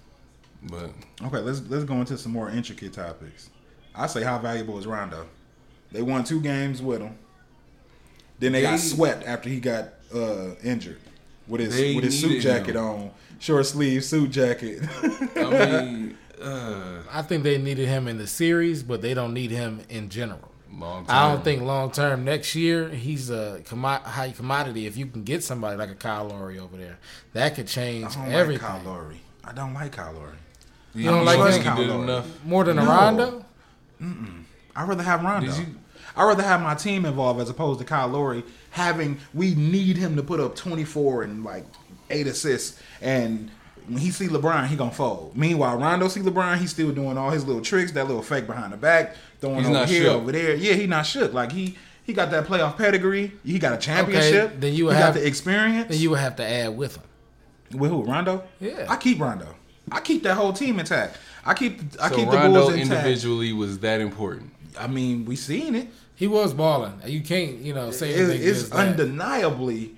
But
Okay, let's let's go into some more intricate topics. I say, how valuable is Rondo? They won two games with him. Then they,
They-
got swept after he got uh, injured with his
They
with his suit
needed
jacket
him.
on, short sleeve suit jacket.
I mean, uh,
I think they needed him in the series, but they don't need him in general.
long time.
I don't think long term next year he's a commo- high commodity. If you can get somebody like a Kyle Lowry over there, that could change
I don't
everything.
like Kyle Lowry. I don't like Kyle Lowry.
You
don't like
think
him?
he did
Kyle
enough?
More than a
No.
Rondo?
I'd rather have Rondo.
Did you-
I'd rather have my team involved as opposed to Kyle Lowry having, we need him to put up twenty-four and like eight assists. And when he see LeBron, he going to fold. Meanwhile, Rondo see LeBron, he's still doing all his little tricks, that little fake behind the back, throwing
He's
over
not
here,
shook.
over there. Yeah, he not shook. Like he he got that playoff pedigree. He got a championship.
then you
he
have-
got the experience.
Then you would have to add with him.
With who? Rondo?
Yeah.
I keep Rondo. I keep that whole team intact. I keep I
So
keep the
Rondo
Bulls intact.
individually was that important.
I mean, we seen it.
He was balling. You can't, you know, say
It-
anything
it's
against that.
undeniably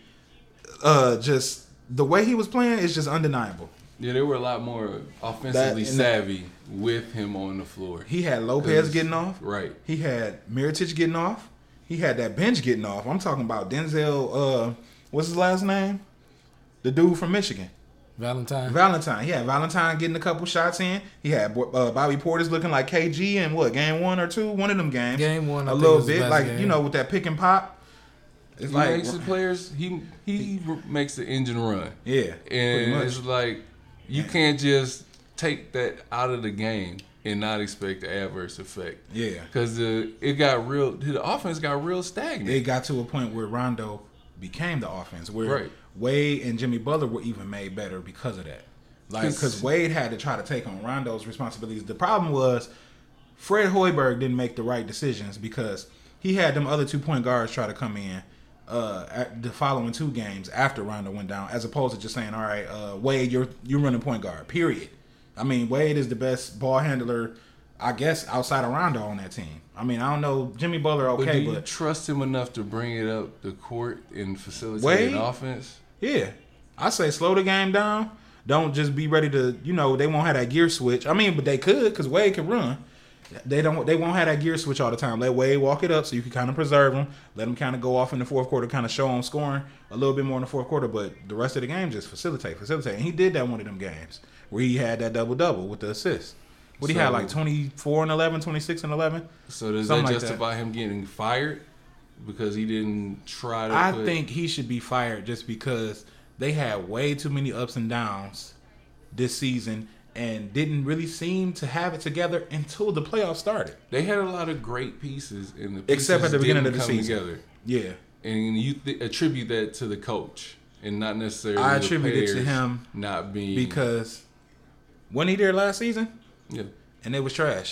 uh just the way he was playing is just undeniable.
Yeah, they were a lot more offensively
That- and
savvy with him on the floor.
He had Lopez
Cause-
getting off.
Right.
He had Mirotic getting off. He had that bench getting off. I'm talking about Denzel uh what's his last name? The dude from Michigan.
Valentine.
Valentine. He had Valentine getting a couple shots in. He had uh, Bobby Portis looking like K G in what, game one or two? One of them games.
Game one, I
A
think
little
was the
bit.
best
Like,
game.
you know, with that pick and pop. It's
He
like
makes the players. He he makes the engine run,
yeah, pretty
and
much.
it's like you can't just take that out of the game and not expect the adverse effect.
Yeah.
Because the it got real. The offense got real stagnant.
It got to a point where Rondo became the offense, where
Right.
Wade and Jimmy Butler were even made better because of that. Like,
'Cause-
because Wade had to try to take on Rondo's responsibilities. The problem was Fred Hoiberg didn't make the right decisions because he had them other two point guards try to come in uh, at the following two games after Rondo went down, as opposed to just saying, "All right, uh, Wade, you're you're running point guard." Period. I mean, Wade is the best ball handler, I guess, outside of Rondo on that team. I mean, I don't know Jimmy Butler,
but do
okay,
you
but
trust him enough to bring it up the court and facilitate
Wade?
an offense?
yeah, I say slow the game down. Don't just be ready to, you know, they won't have that gear switch. I mean, but they could because Wade can run. They don't. They won't have that gear switch all the time. Let Wade walk it up so you can kind of preserve him. Let him kind of go off in the fourth quarter, kind of show him scoring a little bit more in the fourth quarter. But the rest of the game just facilitate, facilitate. And he did that one of them games where he had that double double with the assist. What he had
So-
like twenty-four and eleven, twenty-six and eleven.
So does
Something
that
like that.
justify him getting fired because he didn't try to?
I
put,
think he should be fired just because they had way too many ups and downs this season and didn't really seem to have it together until the playoffs started.
they had a lot of great pieces in the pieces
Except at the beginning
didn't
of the
come
season.
together.
Yeah.
And you th- attribute that to the coach and not necessarily
I
the
attribute it to
players
him
not being
Because wasn't he there last season?
yeah.
And it was trash.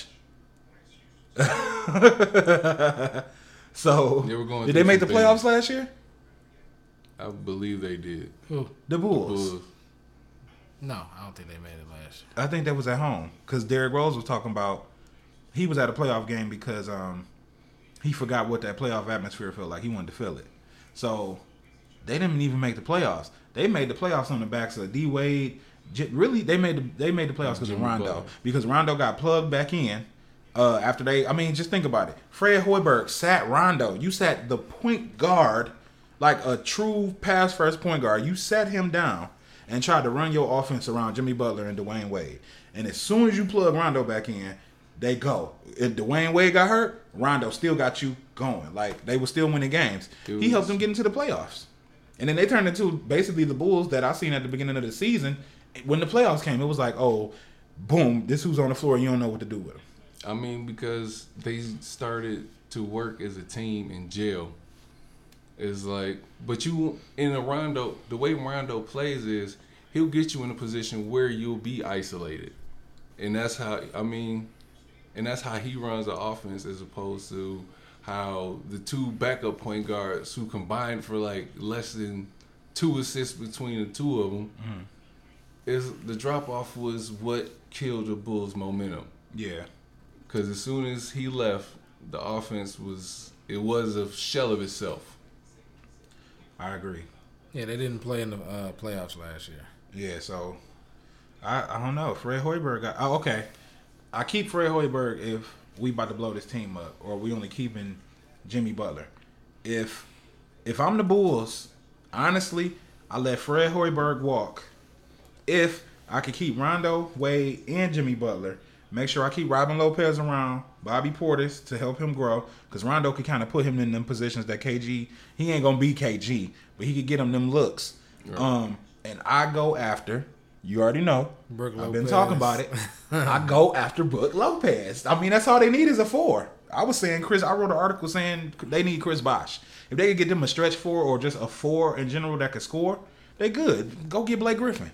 So
They were going
did
through
they make the
some
playoffs
things.
last year?
I believe they did.
Who?
The Bulls.
Bulls.
No, I don't think they made it last year.
I think that was at home because Derrick Rose was talking about he was at a playoff game because um, he forgot what that playoff atmosphere felt like. He wanted to feel it. So they didn't even make the playoffs. They made the playoffs on the backs of D Wade. J- Really, they made the they made the playoffs because of
Jimmy
Rondo
Butler.
because Rondo got plugged back in. Uh, after they, I mean, just think about it. Fred Hoiberg sat Rondo. You sat the point guard, like a true pass first point guard. You sat him down and tried to run your offense around Jimmy Butler and Dwayne Wade. And as soon as you plug Rondo back in, they go. If Dwayne Wade got hurt, Rondo still got you going. Like, they were still winning games.
It
He helped
was-
them get into the playoffs. And then they turned into basically the Bulls that I seen at the beginning of the season. When the playoffs came, it was like, oh, boom, this who's on the floor. You don't know what to do with him.
I mean, because they started to work as a team in jail. It's like, but you in a Rondo, the way Rondo plays is he'll get you in a position where you'll be isolated, and that's how I mean, and that's how he runs the offense as opposed to how the two backup point guards who combined for like less than two assists between the two of them. is the drop off was what killed the Bulls' momentum.
Yeah.
Because as soon as he left, the offense was it was a shell of itself.
I agree.
Yeah, they didn't play in the uh, playoffs last year.
Yeah, so I I don't know. Fred Hoiberg. Got, oh, okay. I keep Fred Hoiberg if we about to blow this team up, or we only keeping Jimmy Butler. If if I'm the Bulls, honestly, I let Fred Hoiberg walk. If I could keep Rondo, Wade, and Jimmy Butler, make sure I keep Robin Lopez around, Bobby Portis to help him grow, because Rondo could kind of put him in them positions that K G, he ain't gonna be K G, but he could get him them looks. Right. Um, and I go after. You already know.
Brook
I've
Lopez.
been talking about it. I go after Brook Lopez. I mean, that's all they need is a four. I was saying Chris. I wrote an article saying they need Chris Bosh. If they could get them a stretch four or just a four in general that could score, they good. Go get Blake Griffin.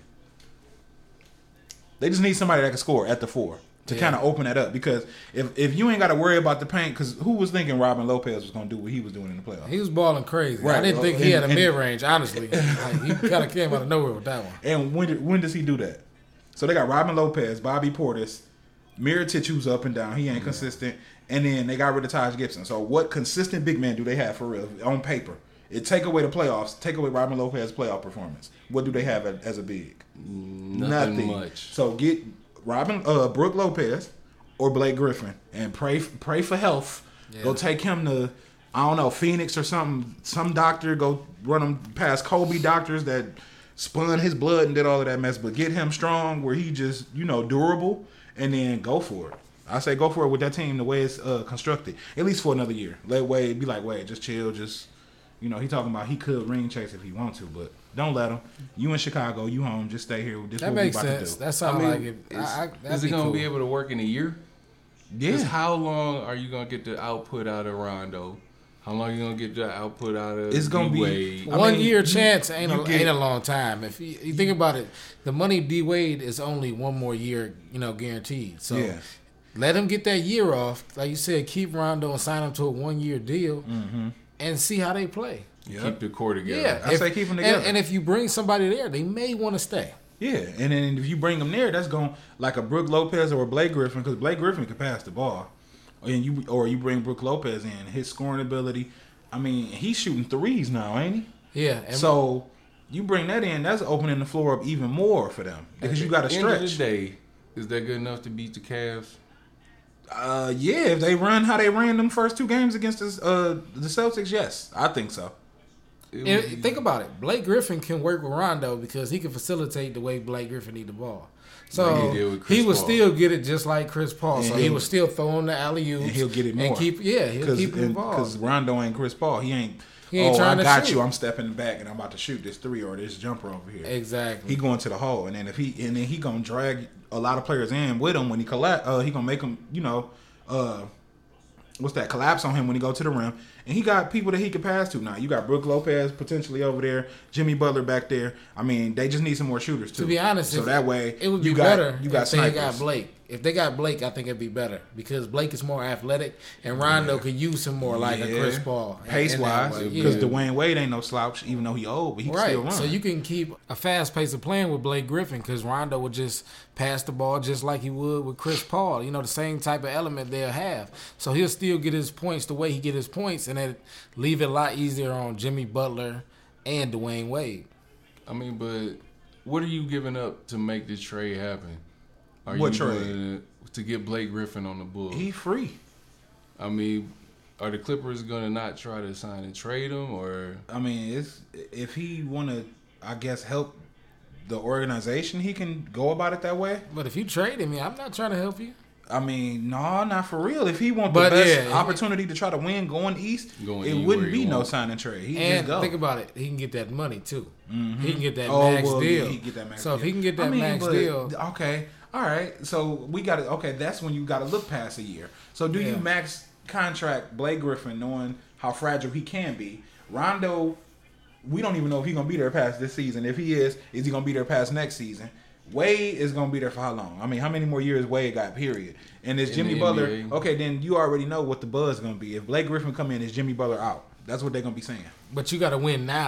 They just need somebody that can score at the four to yeah. kind of open that up. Because if if you ain't got to worry about the paint, because who was thinking Robin Lopez was going to do what he was doing in the playoffs?
He was balling crazy.
Right.
I didn't think
and,
he had a
and,
mid range. Honestly, like, he kind of came out of nowhere with that one.
And when did, when does he do that? So they got Robin Lopez, Bobby Portis, Mirotic, who's up and down. He ain't yeah. consistent. And then they got rid of Taj Gibson. So what consistent big man do they have for real on paper? It take away the playoffs, take away Robin Lopez's playoff performance. What do they have as a big?
Nothing, Nothing. much.
So get Robin, uh, Brook Lopez or Blake Griffin and pray pray for health. Yeah. Go take him to, I don't know, Phoenix or something. Some doctor, go run him past Kobe doctors that spun his blood and did all of that mess. But get him strong where he just, you know, durable, and then go for it. I say go for it with that team the way it's uh, constructed, at least for another year. Let Wade be like, Wade, just chill, just, you know, he talking about he could ring chase if he want to, but don't let him. You in Chicago, you home, just stay here. This
that
what
makes
we about
sense.
to do.
That sounds
I mean,
like it.
Is,
I, I,
is it going to
cool.
be able to work in a year?
Yeah.
Because how long are you going to get the output out of Rondo? How long are you gonna get the output out of?
It's gonna
D-Wade?
be
one
mean,
year
you,
chance. Ain't a,
get,
ain't a long time. If you, you think about it, the money D Wade is only one more year, you know, guaranteed. So
yeah.
let him get that year off. Like you said, keep Rondo and sign him to a one year deal,
mm-hmm.
and see how they play.
Yep. Keep the core together.
Yeah,
I
if,
say keep them together.
And, and if you bring somebody there, they may want to stay.
Yeah, and then if you bring them there, that's going like a Brook Lopez or a Blake Griffin, because Blake Griffin can pass the ball, and you or you bring Brook Lopez in, his scoring ability. I mean, he's shooting threes now, ain't
he? Yeah.
So you bring that in, that's opening the floor up even more for them because you got to stretch.
End of the day, is that good enough to beat the Cavs?
Uh, yeah, if they run how they ran them first two games against the, uh, the Celtics, yes, I think so.
And think about it. Blake Griffin can work with Rondo because he can facilitate the way Blake Griffin need the ball. So he, he will still get it just like Chris Paul. And so he will still throw him the alley-oops.
And he'll get it more.
And keep, yeah, he'll keep him involved.
Because Rondo ain't Chris Paul. He ain't,
he ain't
oh,
trying
I
to
got
shoot.
you. I'm stepping back and I'm about to shoot this three or this jumper over here.
Exactly.
He going to the hole. And then if he and then he going to drag a lot of players in with him when he collapse. Uh, he going to make them, you know, uh, what's that, collapse on him when he go to the rim. And he got people that he could pass to now. You got Brook Lopez potentially over there, Jimmy Butler back there. I mean, they just need some more shooters too.
To be honest,
so that way
it would be
you got,
better
you got
if they
snipers.
got Blake. If they got Blake, I think it'd be better because Blake is more athletic and Rondo
yeah.
could use him more like
yeah.
a Chris Paul.
Pace wise, because
yeah.
Dwayne Wade ain't no slouch, even though he old, but he can
right.
still run.
So you can keep a fast pace of playing with Blake Griffin because Rondo would just pass the ball just like he would with Chris Paul. You know, the same type of element they'll have. So he'll still get his points the way he get his points, and then leave it a lot easier on Jimmy Butler and Dwayne Wade.
I mean, but what are you giving up to make this trade happen? Are
what
you
trade?
Gonna, to get Blake Griffin on the Bulls?
He free.
I mean, are the Clippers gonna not try to sign and trade him, or?
I mean, it's if he want to, I guess, help the organization, he can go about it that way.
But if you trade him, I'm not trying to help you.
I mean, no, not for real. If he want
but
the best
yeah,
opportunity to try to win going east,
going
it wouldn't be no sign and trade. He
and
just go.
Think about it. He can get that money too.
Mm-hmm.
He can get that
oh,
max
well,
deal.
Yeah, he get that max
so
deal.
if he can get that
I mean,
max
but,
deal,
okay, all right. So we got to okay. That's when you got to look past a year. So do
yeah.
you max contract Blake Griffin, knowing how fragile he can be? Rondo, we don't even know if he's gonna be there past this season. If he is, is he gonna be there past next season? Wade is gonna be there for how long? I mean, how many more years Wade got? Period. And is Jimmy Butler
N B A.
okay? Then you already know what the buzz is gonna be. If Blake Griffin come in, is Jimmy Butler out? That's what they're gonna be saying.
but you got to win now.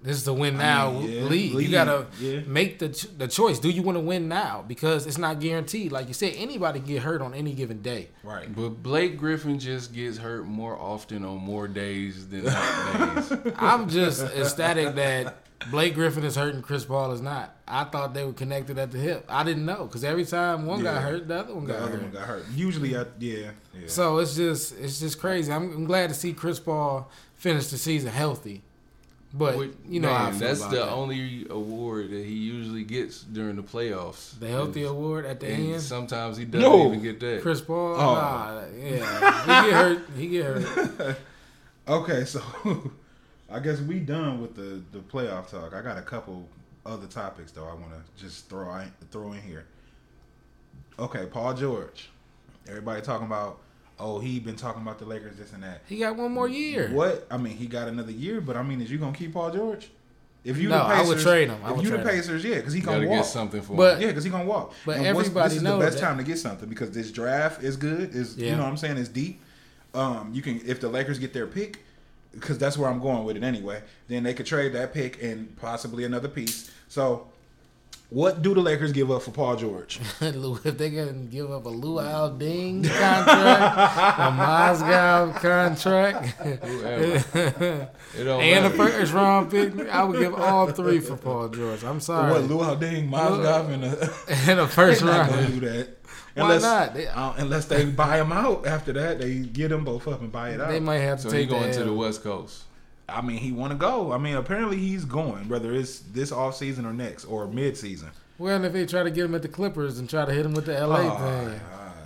This is the win
I
now
mean, yeah,
league. You
league,
gotta
yeah.
make the ch- the choice. Do you want to win now? Because it's not guaranteed. Like you said, anybody can get hurt on any given day.
Right.
But Blake Griffin just gets hurt more often on more days than not days.
I'm just ecstatic that Blake Griffin is hurt and Chris Paul is not. I thought they were connected at the hip. I didn't know because every time one
Yeah.
got hurt, the other one
The
got
other
hurt.
one got hurt. Usually, I, yeah, yeah.
So it's just it's just crazy. I'm, I'm glad to see Chris Paul finish the season healthy. But
Which,
you know how I
man,
feel
that's
about
the
that.
only award that he usually gets during the playoffs.
The healthy
And-
award at the
and
end.
sometimes he doesn't
No.
even get that.
Chris Paul,
Oh.
nah, yeah, he get hurt. He get hurt.
Okay, so I guess we done with the, the playoff talk. I got a couple other topics though I want to just throw I, throw in here. Okay, Paul George. Everybody talking about, oh, he been talking about the Lakers, this and that.
He got one more year.
What? I mean, he got another year, but I mean, is you gonna keep Paul George? If you
No,
the
I
Pacers,
would trade him. I
if
would
you the
trade him.
Pacers, yeah, because he
You
gonna
gotta
walk.
get something for
But-
him.
Yeah, because he gonna walk.
But
And what's-
everybody
this is
knows
the best
that.
time to get something because this draft is good. Is you
Yeah.
know what I'm saying? It's deep. Um, you can if the Lakers get their pick, because that's where I'm going with it anyway. Then they could trade that pick and possibly another piece. So, what do the Lakers give up for Paul George?
Lou- if they can give up a Lou Alding contract, a Mozgov contract,
Whoever. It don't
and a
matter.
first round pick, I would give all three for Paul George. I'm sorry.
What Lou Alding, Mozgov, and a,
and a first
they're not gonna
round.
do that.
Why
Unless,
not? They,
uh, unless they buy him out after that, they get them both up and buy it out.
they might have to
So he
take
going to
the
the
L.
West Coast.
I mean, he want to go. I mean, apparently he's going, whether it's this off season or next or mid season.
Well, if they try to get him at the Clippers and try to hit him with the L A
Oh,
thing,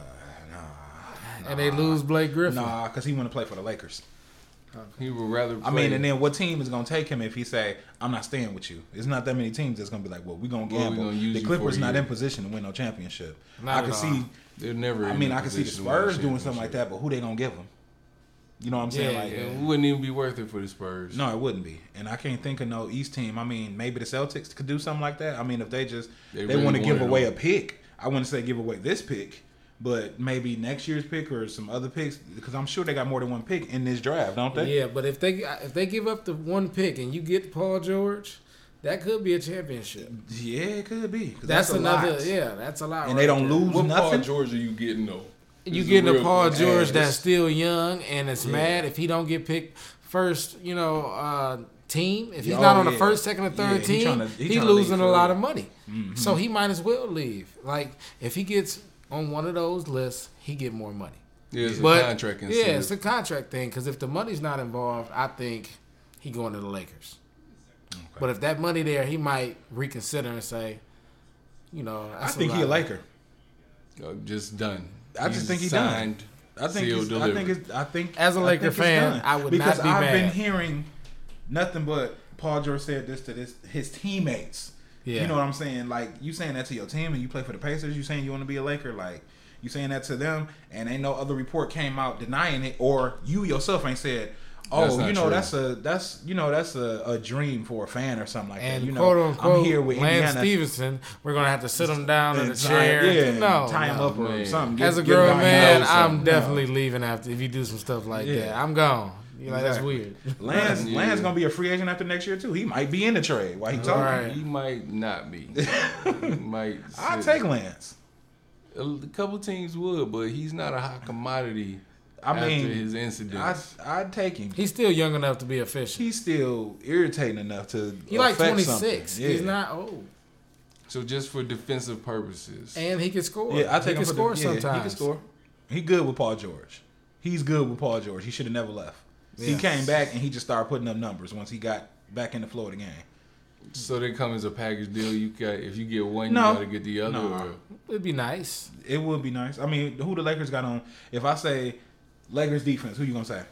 nah,
and they lose Blake Griffin.
nah, because he want to play for the Lakers.
He would rather.
I
Play.
mean, and then what team is gonna take him if he say, "I'm not staying with you"? It's not that many teams that's gonna be like, "Well, we gonna
Well, we
gamble."
gonna use
the
you
Clippers
for a
not
year.
in position to win no championship.
Not
I
at
can
all.
see.
they're never.
I
in
mean,
a
I can see the
position to win a
Spurs doing something like
championship.
that, but who they gonna give him? You know what I'm saying?
Yeah,
like,
Yeah, it wouldn't even be worth it for the Spurs.
no, it wouldn't be. And I can't think of no East team. I mean, maybe the Celtics could do something like that. I mean, if they just
They
they,
really
want to give
wanted
away
them.
a pick, I wouldn't say give away this pick, but maybe next year's pick or some other picks because I'm sure they got more than one pick in this draft, don't they?
Yeah, but if they if they give up the one pick and you get Paul George, that could be a championship.
Yeah, it could be. 'cause
That's,
a
another.
lot.
Yeah, that's a lot.
And
right
they don't
there.
lose
What Paul
nothing.
George are you getting though?
You
This is
getting a
real
Paul
question.
George
Hey,
that's
this-
still young and is
Yeah.
mad if he don't get picked first. You know, uh, team. If he's
Yeah,
not
oh,
on the
yeah.
first, second, or third
Yeah, he
team,
tryna- he
he
tryna
losing
leave
a
for
lot
real.
of money.
Mhm.
So he might as well leave. Like if he gets on one of those lists, he get more money.
Yeah, it's
But
a contract
yeah,
incentive.
it's a contract thing. Because if the money's not involved, I think he going to the Lakers. But if that money there, he might reconsider and say, you know,
I
that's
think
a
he a
lot.
Laker.
Uh, just done.
I just
He's
think he done.
signed.
I think
sealed,
it's, I
delivered.
think it's I think
As a
I
Laker
think it's
fan,
done.
I would
because
not be
I've been
mad.
hearing nothing but Paul George said this to this his teammates.
Yeah.
You know what I'm saying? Like you saying that to your team and you play for the Pacers, you saying you want to be a Laker, like you saying that to them and ain't no other report came out denying it, or you yourself ain't said, oh,
That's not
you know
true.
that's a that's you know that's a, a dream for a fan or something like
And
that. You
quote
know,
unquote,
I'm here with
Lance
Indiana.
Stevenson, we're gonna have to sit him down in a
and tie-
chair.
yeah, and
no,
tie him
no.
up or
man.
something.
As a
Get- get
grown
him out
man,
of the house,
I'm
something.
definitely leaving after if you do some stuff like
Yeah.
that. I'm gone. You're like, that's
Exactly.
weird.
Lance,
Yeah.
Lance gonna be a free agent after next year too. He might be in the trade while he talking.
Right.
He might not be. He might.
I'll
sit-
take Lance.
A l- couple teams would, but he's not a hot commodity.
I
after
mean,
his
I
incidents.
I'd take him.
He's still young enough to be efficient.
He's still irritating enough to.
He like
affect
twenty-six.
something. Yeah.
He's not old,
So just for defensive purposes,
and he can score.
Yeah, I take
he
him
can
for
score
the, yeah,
sometimes.
He can score. He good with Paul George. He's good with Paul George. He should have never left. He
Yeah.
came back and he just started putting up numbers once he got back in the flow of the game.
so they come as a package deal. You got if you get one,
No.
you got to get the other.
No.
Or,
It'd be nice.
It would be nice. I mean, who the Lakers got on? If I say Lakers defense, who you gonna say?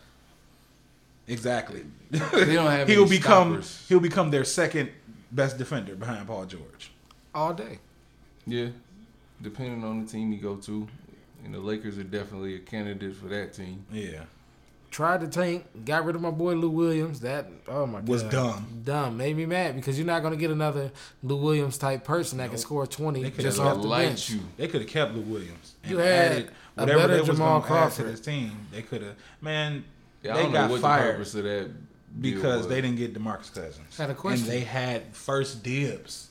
Exactly.
They don't have
he'll
any
become
stoppers.
he'll become their second best defender behind Paul George.
All day.
Yeah, depending on the team you go to, and the Lakers are definitely a candidate for that team.
Yeah.
Tried to tank, got rid of my boy Lou Williams. That oh my god,
Was dumb.
Dumb, made me mad because you're not gonna get another Lou Williams type person that can
Nope.
score twenty
They could've
just
let
off the
light
bench.
you.
They could have kept Lou Williams. And
You had
added
a
whatever
better
they was
Jamal
gonna add to
Crawford.
this team. They could have. Man,
Yeah, I
they
don't know
got
what
fired.
the purpose of that
because
Yeah,
they didn't get DeMarcus Cousins.
Had a question.
And they had first dibs.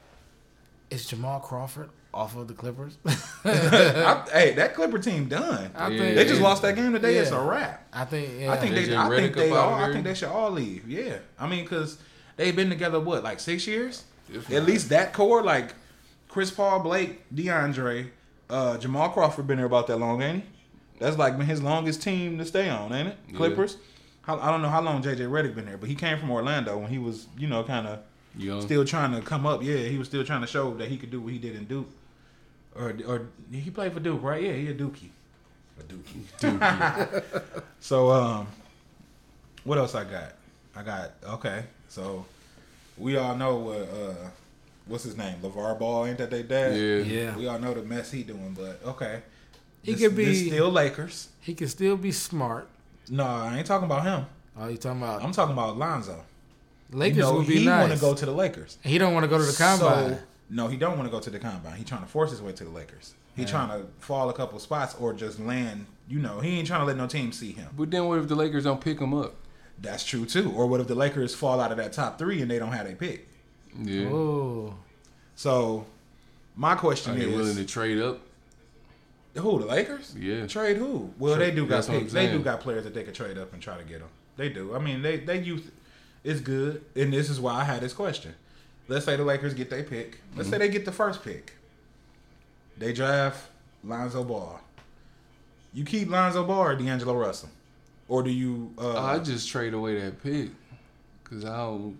Is Jamal Crawford off of the Clippers?
I, hey, that Clipper team done.
I
Yeah.
think
They just lost that game today.
Yeah.
It's a wrap.
I think. Yeah.
I think
J J
they. I think
Redick
they
up out
all.
of
I
there?
think they should all leave. Yeah. I mean, because they've been together what, like six years?
If
At
not.
least that core, like Chris Paul, Blake, DeAndre, uh, Jamal Crawford, been there about that long, ain't he? That's like been his longest team to stay on, ain't it?
Yeah.
Clippers. How, I don't know how long J J Redick been there, but he came from Orlando when he was, you know, kind of
Young.
still trying to come up. Yeah, he was still trying to show that he could do what he did in Duke. Or or he played for Duke, right? Yeah, he a Dookie. A Dookie.
Dookie.
So um, what else I got? I got okay. So we all know what uh, what's his name? LeVar Ball, ain't that they dad?
Yeah.
Yeah.
We all know the mess he doing, but okay.
He
This-
could be-
this still Lakers.
He can still be smart.
No, I ain't talking about him.
Oh, you talking about
I'm talking about Lonzo.
Lakers
you know,
would be
he
nice.
want to go to the Lakers.
He don't want to go to the combine.
So, no, he don't want to go to the combine. He trying to force his way to the Lakers. He
Yeah.
trying to fall a couple spots or just land. You know, he ain't trying to let no team see him.
But then what if the Lakers don't pick him up?
That's true too. Or what if the Lakers fall out of that top three and they don't have a pick?
Yeah.
Oh,
So my
Are
question
they
is,
willing to trade up?
who the Lakers?
Yeah.
Trade who? Well,
Trade-
they do got
that's what I'm
picks. They do
saying.
got players that they could trade up and try to get them. They do. I mean, they they youth is good, and this is why I had this question. Let's say the Lakers get their pick. Let's
Mm-hmm.
say they get the first pick. They draft Lonzo Ball. You keep Lonzo Ball or D'Angelo Russell, or do you? Uh,
I just trade away that pick because I don't.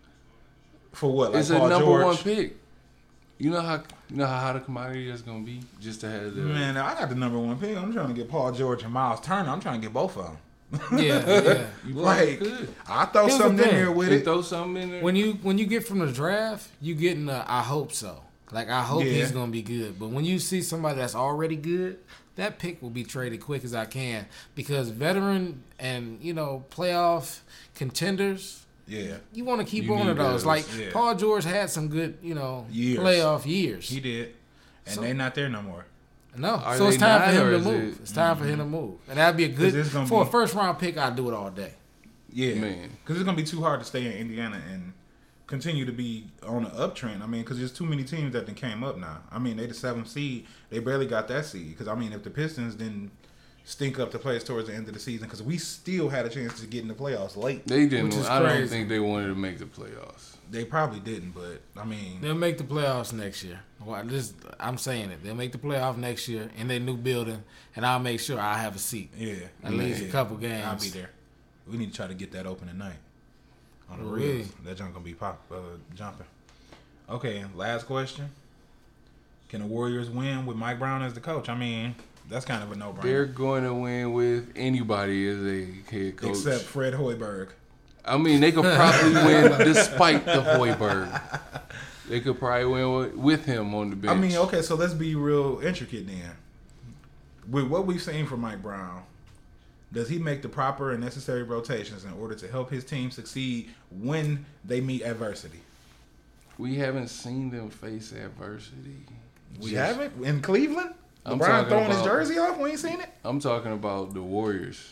for what? Like
It's
Paul
a number
George?
one pick. You know how you know how hot a commodity that's gonna be just to have the.
Man, I got the number one pick. I'm trying to get Paul George and Miles Turner. I'm trying to get both of them.
yeah, yeah.
You
Like,
could.
I throw
Here's the
something in
thing.
here with
And
it.
throw something in there.
When you when you get from the draft, you getting a I hope so. Like I hope
Yeah.
he's gonna be good. But when you see somebody that's already good, that pick will be traded quick as I can because veteran and you know playoff contenders.
Yeah,
You want to keep
You
one
need
of those.
those,
Like
yeah.
Paul George had some good, you know,
Years.
playoff years.
he did, and
So-
they not there no more.
No,
Are
so it's
they
time for
not,
him
or
to
is
move.
it-
It's time for him to move, and that'd be a
'Cause
good
it's gonna
for
be-
a first round pick. I'd do it all day.
Yeah,
Man.
because it's gonna be too hard to stay in Indiana and continue to be on the uptrend. I mean, because there's too many teams that then came up now. I mean, they the seventh seed. They barely got that seed. Because I mean, if the Pistons didn't stink up the place towards the end of the season, because we still had a chance to get in the playoffs late.
They didn't.
Which is
I don't
crazy.
think they wanted to make the playoffs.
They probably didn't, but I mean,
They'll make the playoffs next year. Well, this, I'm saying it. They'll make the playoff next year in their new building, and I'll make sure I have a seat.
yeah,
At least a
yeah.
couple games.
I'll be there. We need to try to get that open tonight. On the
Ooh,
real,
yeah.
that junk gonna be pop uh, jumping. Okay, last question. Can the Warriors win with Mike Brown as the coach? I mean, that's kind of a no-brainer.
They're going to win with anybody as a head coach.
Except Fred Hoiberg.
I mean, they could probably win despite the Hoiberg. They could probably win with, with him on the bench.
I mean, okay, so let's be real intricate then. With what we've seen from Mike Brown, does he make the proper and necessary rotations in order to help his team succeed when they meet adversity?
we haven't seen them face adversity.
We
Just-
haven't? In Cleveland?
I'm
LeBron
talking
throwing his
about-
jersey off? We ain't seen it?
I'm talking about the Warriors.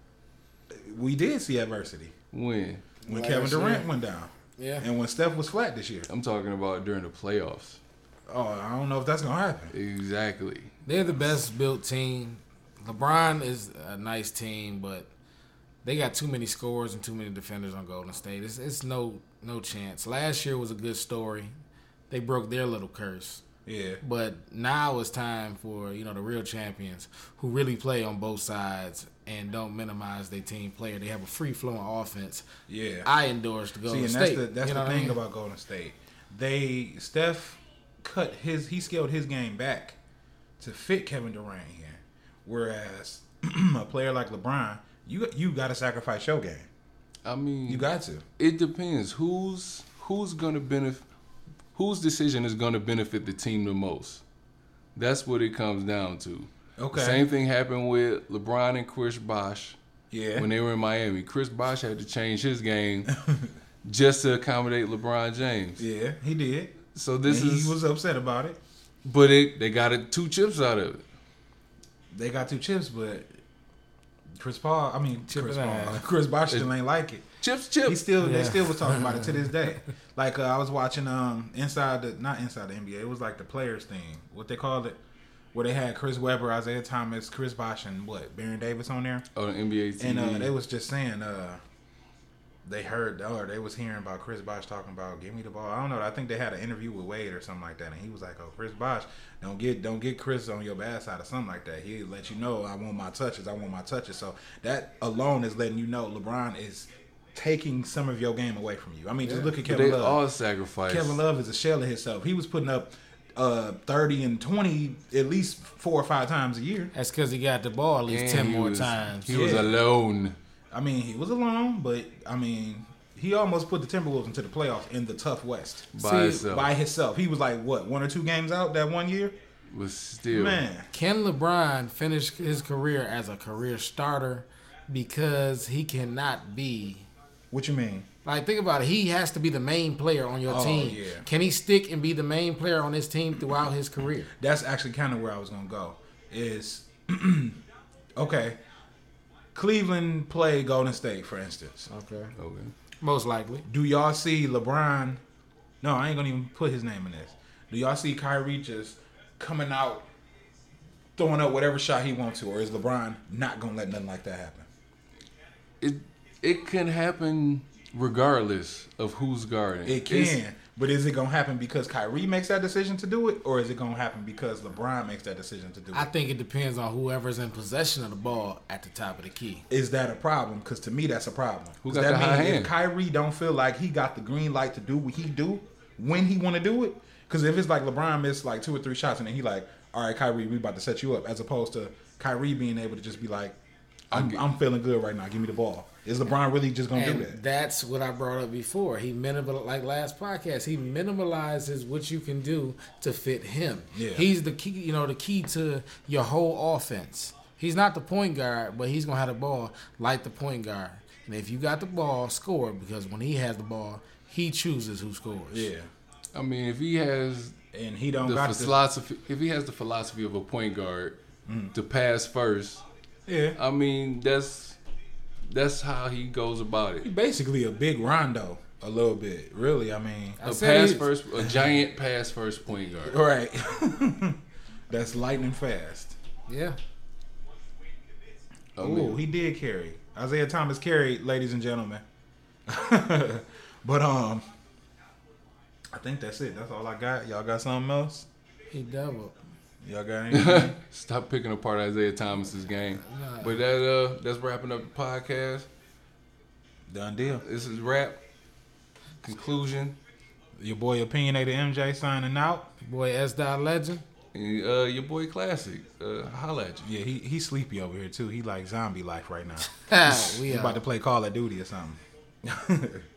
We did see adversity.
When?
When
Last
Kevin Durant
year.
went down.
Yeah.
And when Steph was flat this year.
I'm talking about during the playoffs.
Oh, I don't know if that's going to happen.
Exactly.
They're the best built team. LeBron is a nice team, but they got too many scorers and too many defenders on Golden State. It's, it's no no chance. Last year was a good story. They broke their little curse.
Yeah.
But now it's time for, you know, the real champions who really play on both sides and don't minimize their team player. They have a free-flowing offense.
Yeah.
I endorse the
See,
Golden
and
State.
that's the that's
You know
the
what I
thing
mean?
about Golden State. They Steph cut his he scaled his game back to fit Kevin Durant here. Whereas a player like LeBron, you you got to sacrifice your game.
I mean,
You got to.
it depends. Who's who's gonna benefit? Whose decision is gonna benefit the team the most? That's what it comes down to.
Okay.
The same thing happened with LeBron and Chris Bosh
Yeah.
when they were in Miami. Chris Bosh had to change his game just to accommodate LeBron James.
Yeah, he did.
So this
and
is,
he was upset about it.
but it they got it two chips out of it.
They got two chips, but Chris Paul, I mean
Chip
Chris
and a
Paul,
half.
Chris Bosh still ain't like it.
Chips, chips.
He still,
Yeah.
they still was talking about it to this day. Like uh, I was watching um inside the not inside the N B A. It was like the players thing. What they called it, where they had Chris Webber, Isaiah Thomas, Chris Bosh, and what Baron Davis on there.
Oh, the N B A T V.
And uh, they was just saying uh, they heard or they was hearing about Chris Bosh talking about give me the ball. I don't know. I think they had an interview with Wade or something like that, and he was like, "Oh, Chris Bosh, don't get don't get Chris on your bad side or something like that. He'll let you know I want my touches. I want my touches." So that alone is letting you know LeBron is taking some of your game away from you. I mean, just look at
But
Kevin
they
Love.
all sacrifice.
Kevin Love is a shell of himself. He was putting up uh, thirty and twenty at least four or five times a year.
That's because he got the ball at least
And
ten
he
more
was-
times.
He was
Yeah.
alone.
I mean, he was alone, but I mean, he almost put the Timberwolves into the playoffs in the tough West
By
See,
himself.
by himself. He was like what one or two games out that one year.
But still.
Man,
Can LeBron finish his career as a career starter because he cannot be
what you mean?
like think about it. He has to be the main player on your
Oh,
team.
yeah.
Can he stick and be the main player on his team throughout his career?
That's actually kind of where I was gonna go. Is okay. Cleveland played Golden State, for instance.
Okay.
Okay.
Most likely.
Do y'all see LeBron? No, I ain't gonna even put his name in this. Do y'all see Kyrie just coming out, throwing up whatever shot he wants to, or is LeBron not gonna let nothing like that happen?
It it can happen regardless of who's guarding.
It can,
It's-
but is it gonna happen because Kyrie makes that decision to do it, or is it gonna happen because LeBron makes that decision to do it?
I think it depends on whoever's in possession of the ball at the top of the key.
Is that a problem? Because to me, that's a problem.
Who
'Cause
got
that
the high
means
hand?
if Kyrie don't feel like he got the green light to do what he do when he want to do it, because if it's like LeBron missed like two or three shots and then he like, all right, Kyrie, we about to set you up, as opposed to Kyrie being able to just be like, I'm,
get-
I'm feeling good right now. Give me the ball. Is LeBron really just gonna
And
do that?
that's what I brought up before. He minimal like last podcast. He minimalizes what you can do to fit him.
Yeah.
He's the key. You know, the key to your whole offense. He's not the point guard, but he's gonna have the ball like the point guard. And if you got the ball, score because when he has the ball, he chooses who scores.
Yeah,
I mean, if he has
and he don't
the
got the
philosophy, if he has the philosophy of a point guard to pass first,
yeah.
I mean that's that's how he goes about
He
it.
basically a big Rondo, a little bit, really. I mean,
I
A
said
pass
he-
first, a giant pass first point guard.
right. That's lightning fast.
Yeah.
I
Oh,
mean,
he did carry. Isaiah Thomas carried, ladies and gentlemen. But um, I think that's it. That's all I got. Y'all got something else?
He doubled.
Y'all got anything?
stop picking apart Isaiah Thomas's game.
Nah.
But that uh, that's wrapping up the podcast.
Done deal.
This is wrap. Conclusion.
Your boy Opinionated M J signing out.
Boy, S. Dot Legend.
And, uh, your boy Classic. Uh, holla at you.
Yeah, he he sleepy over here too. He like zombie life right now.
we
He
out.
about to play Call of Duty or something.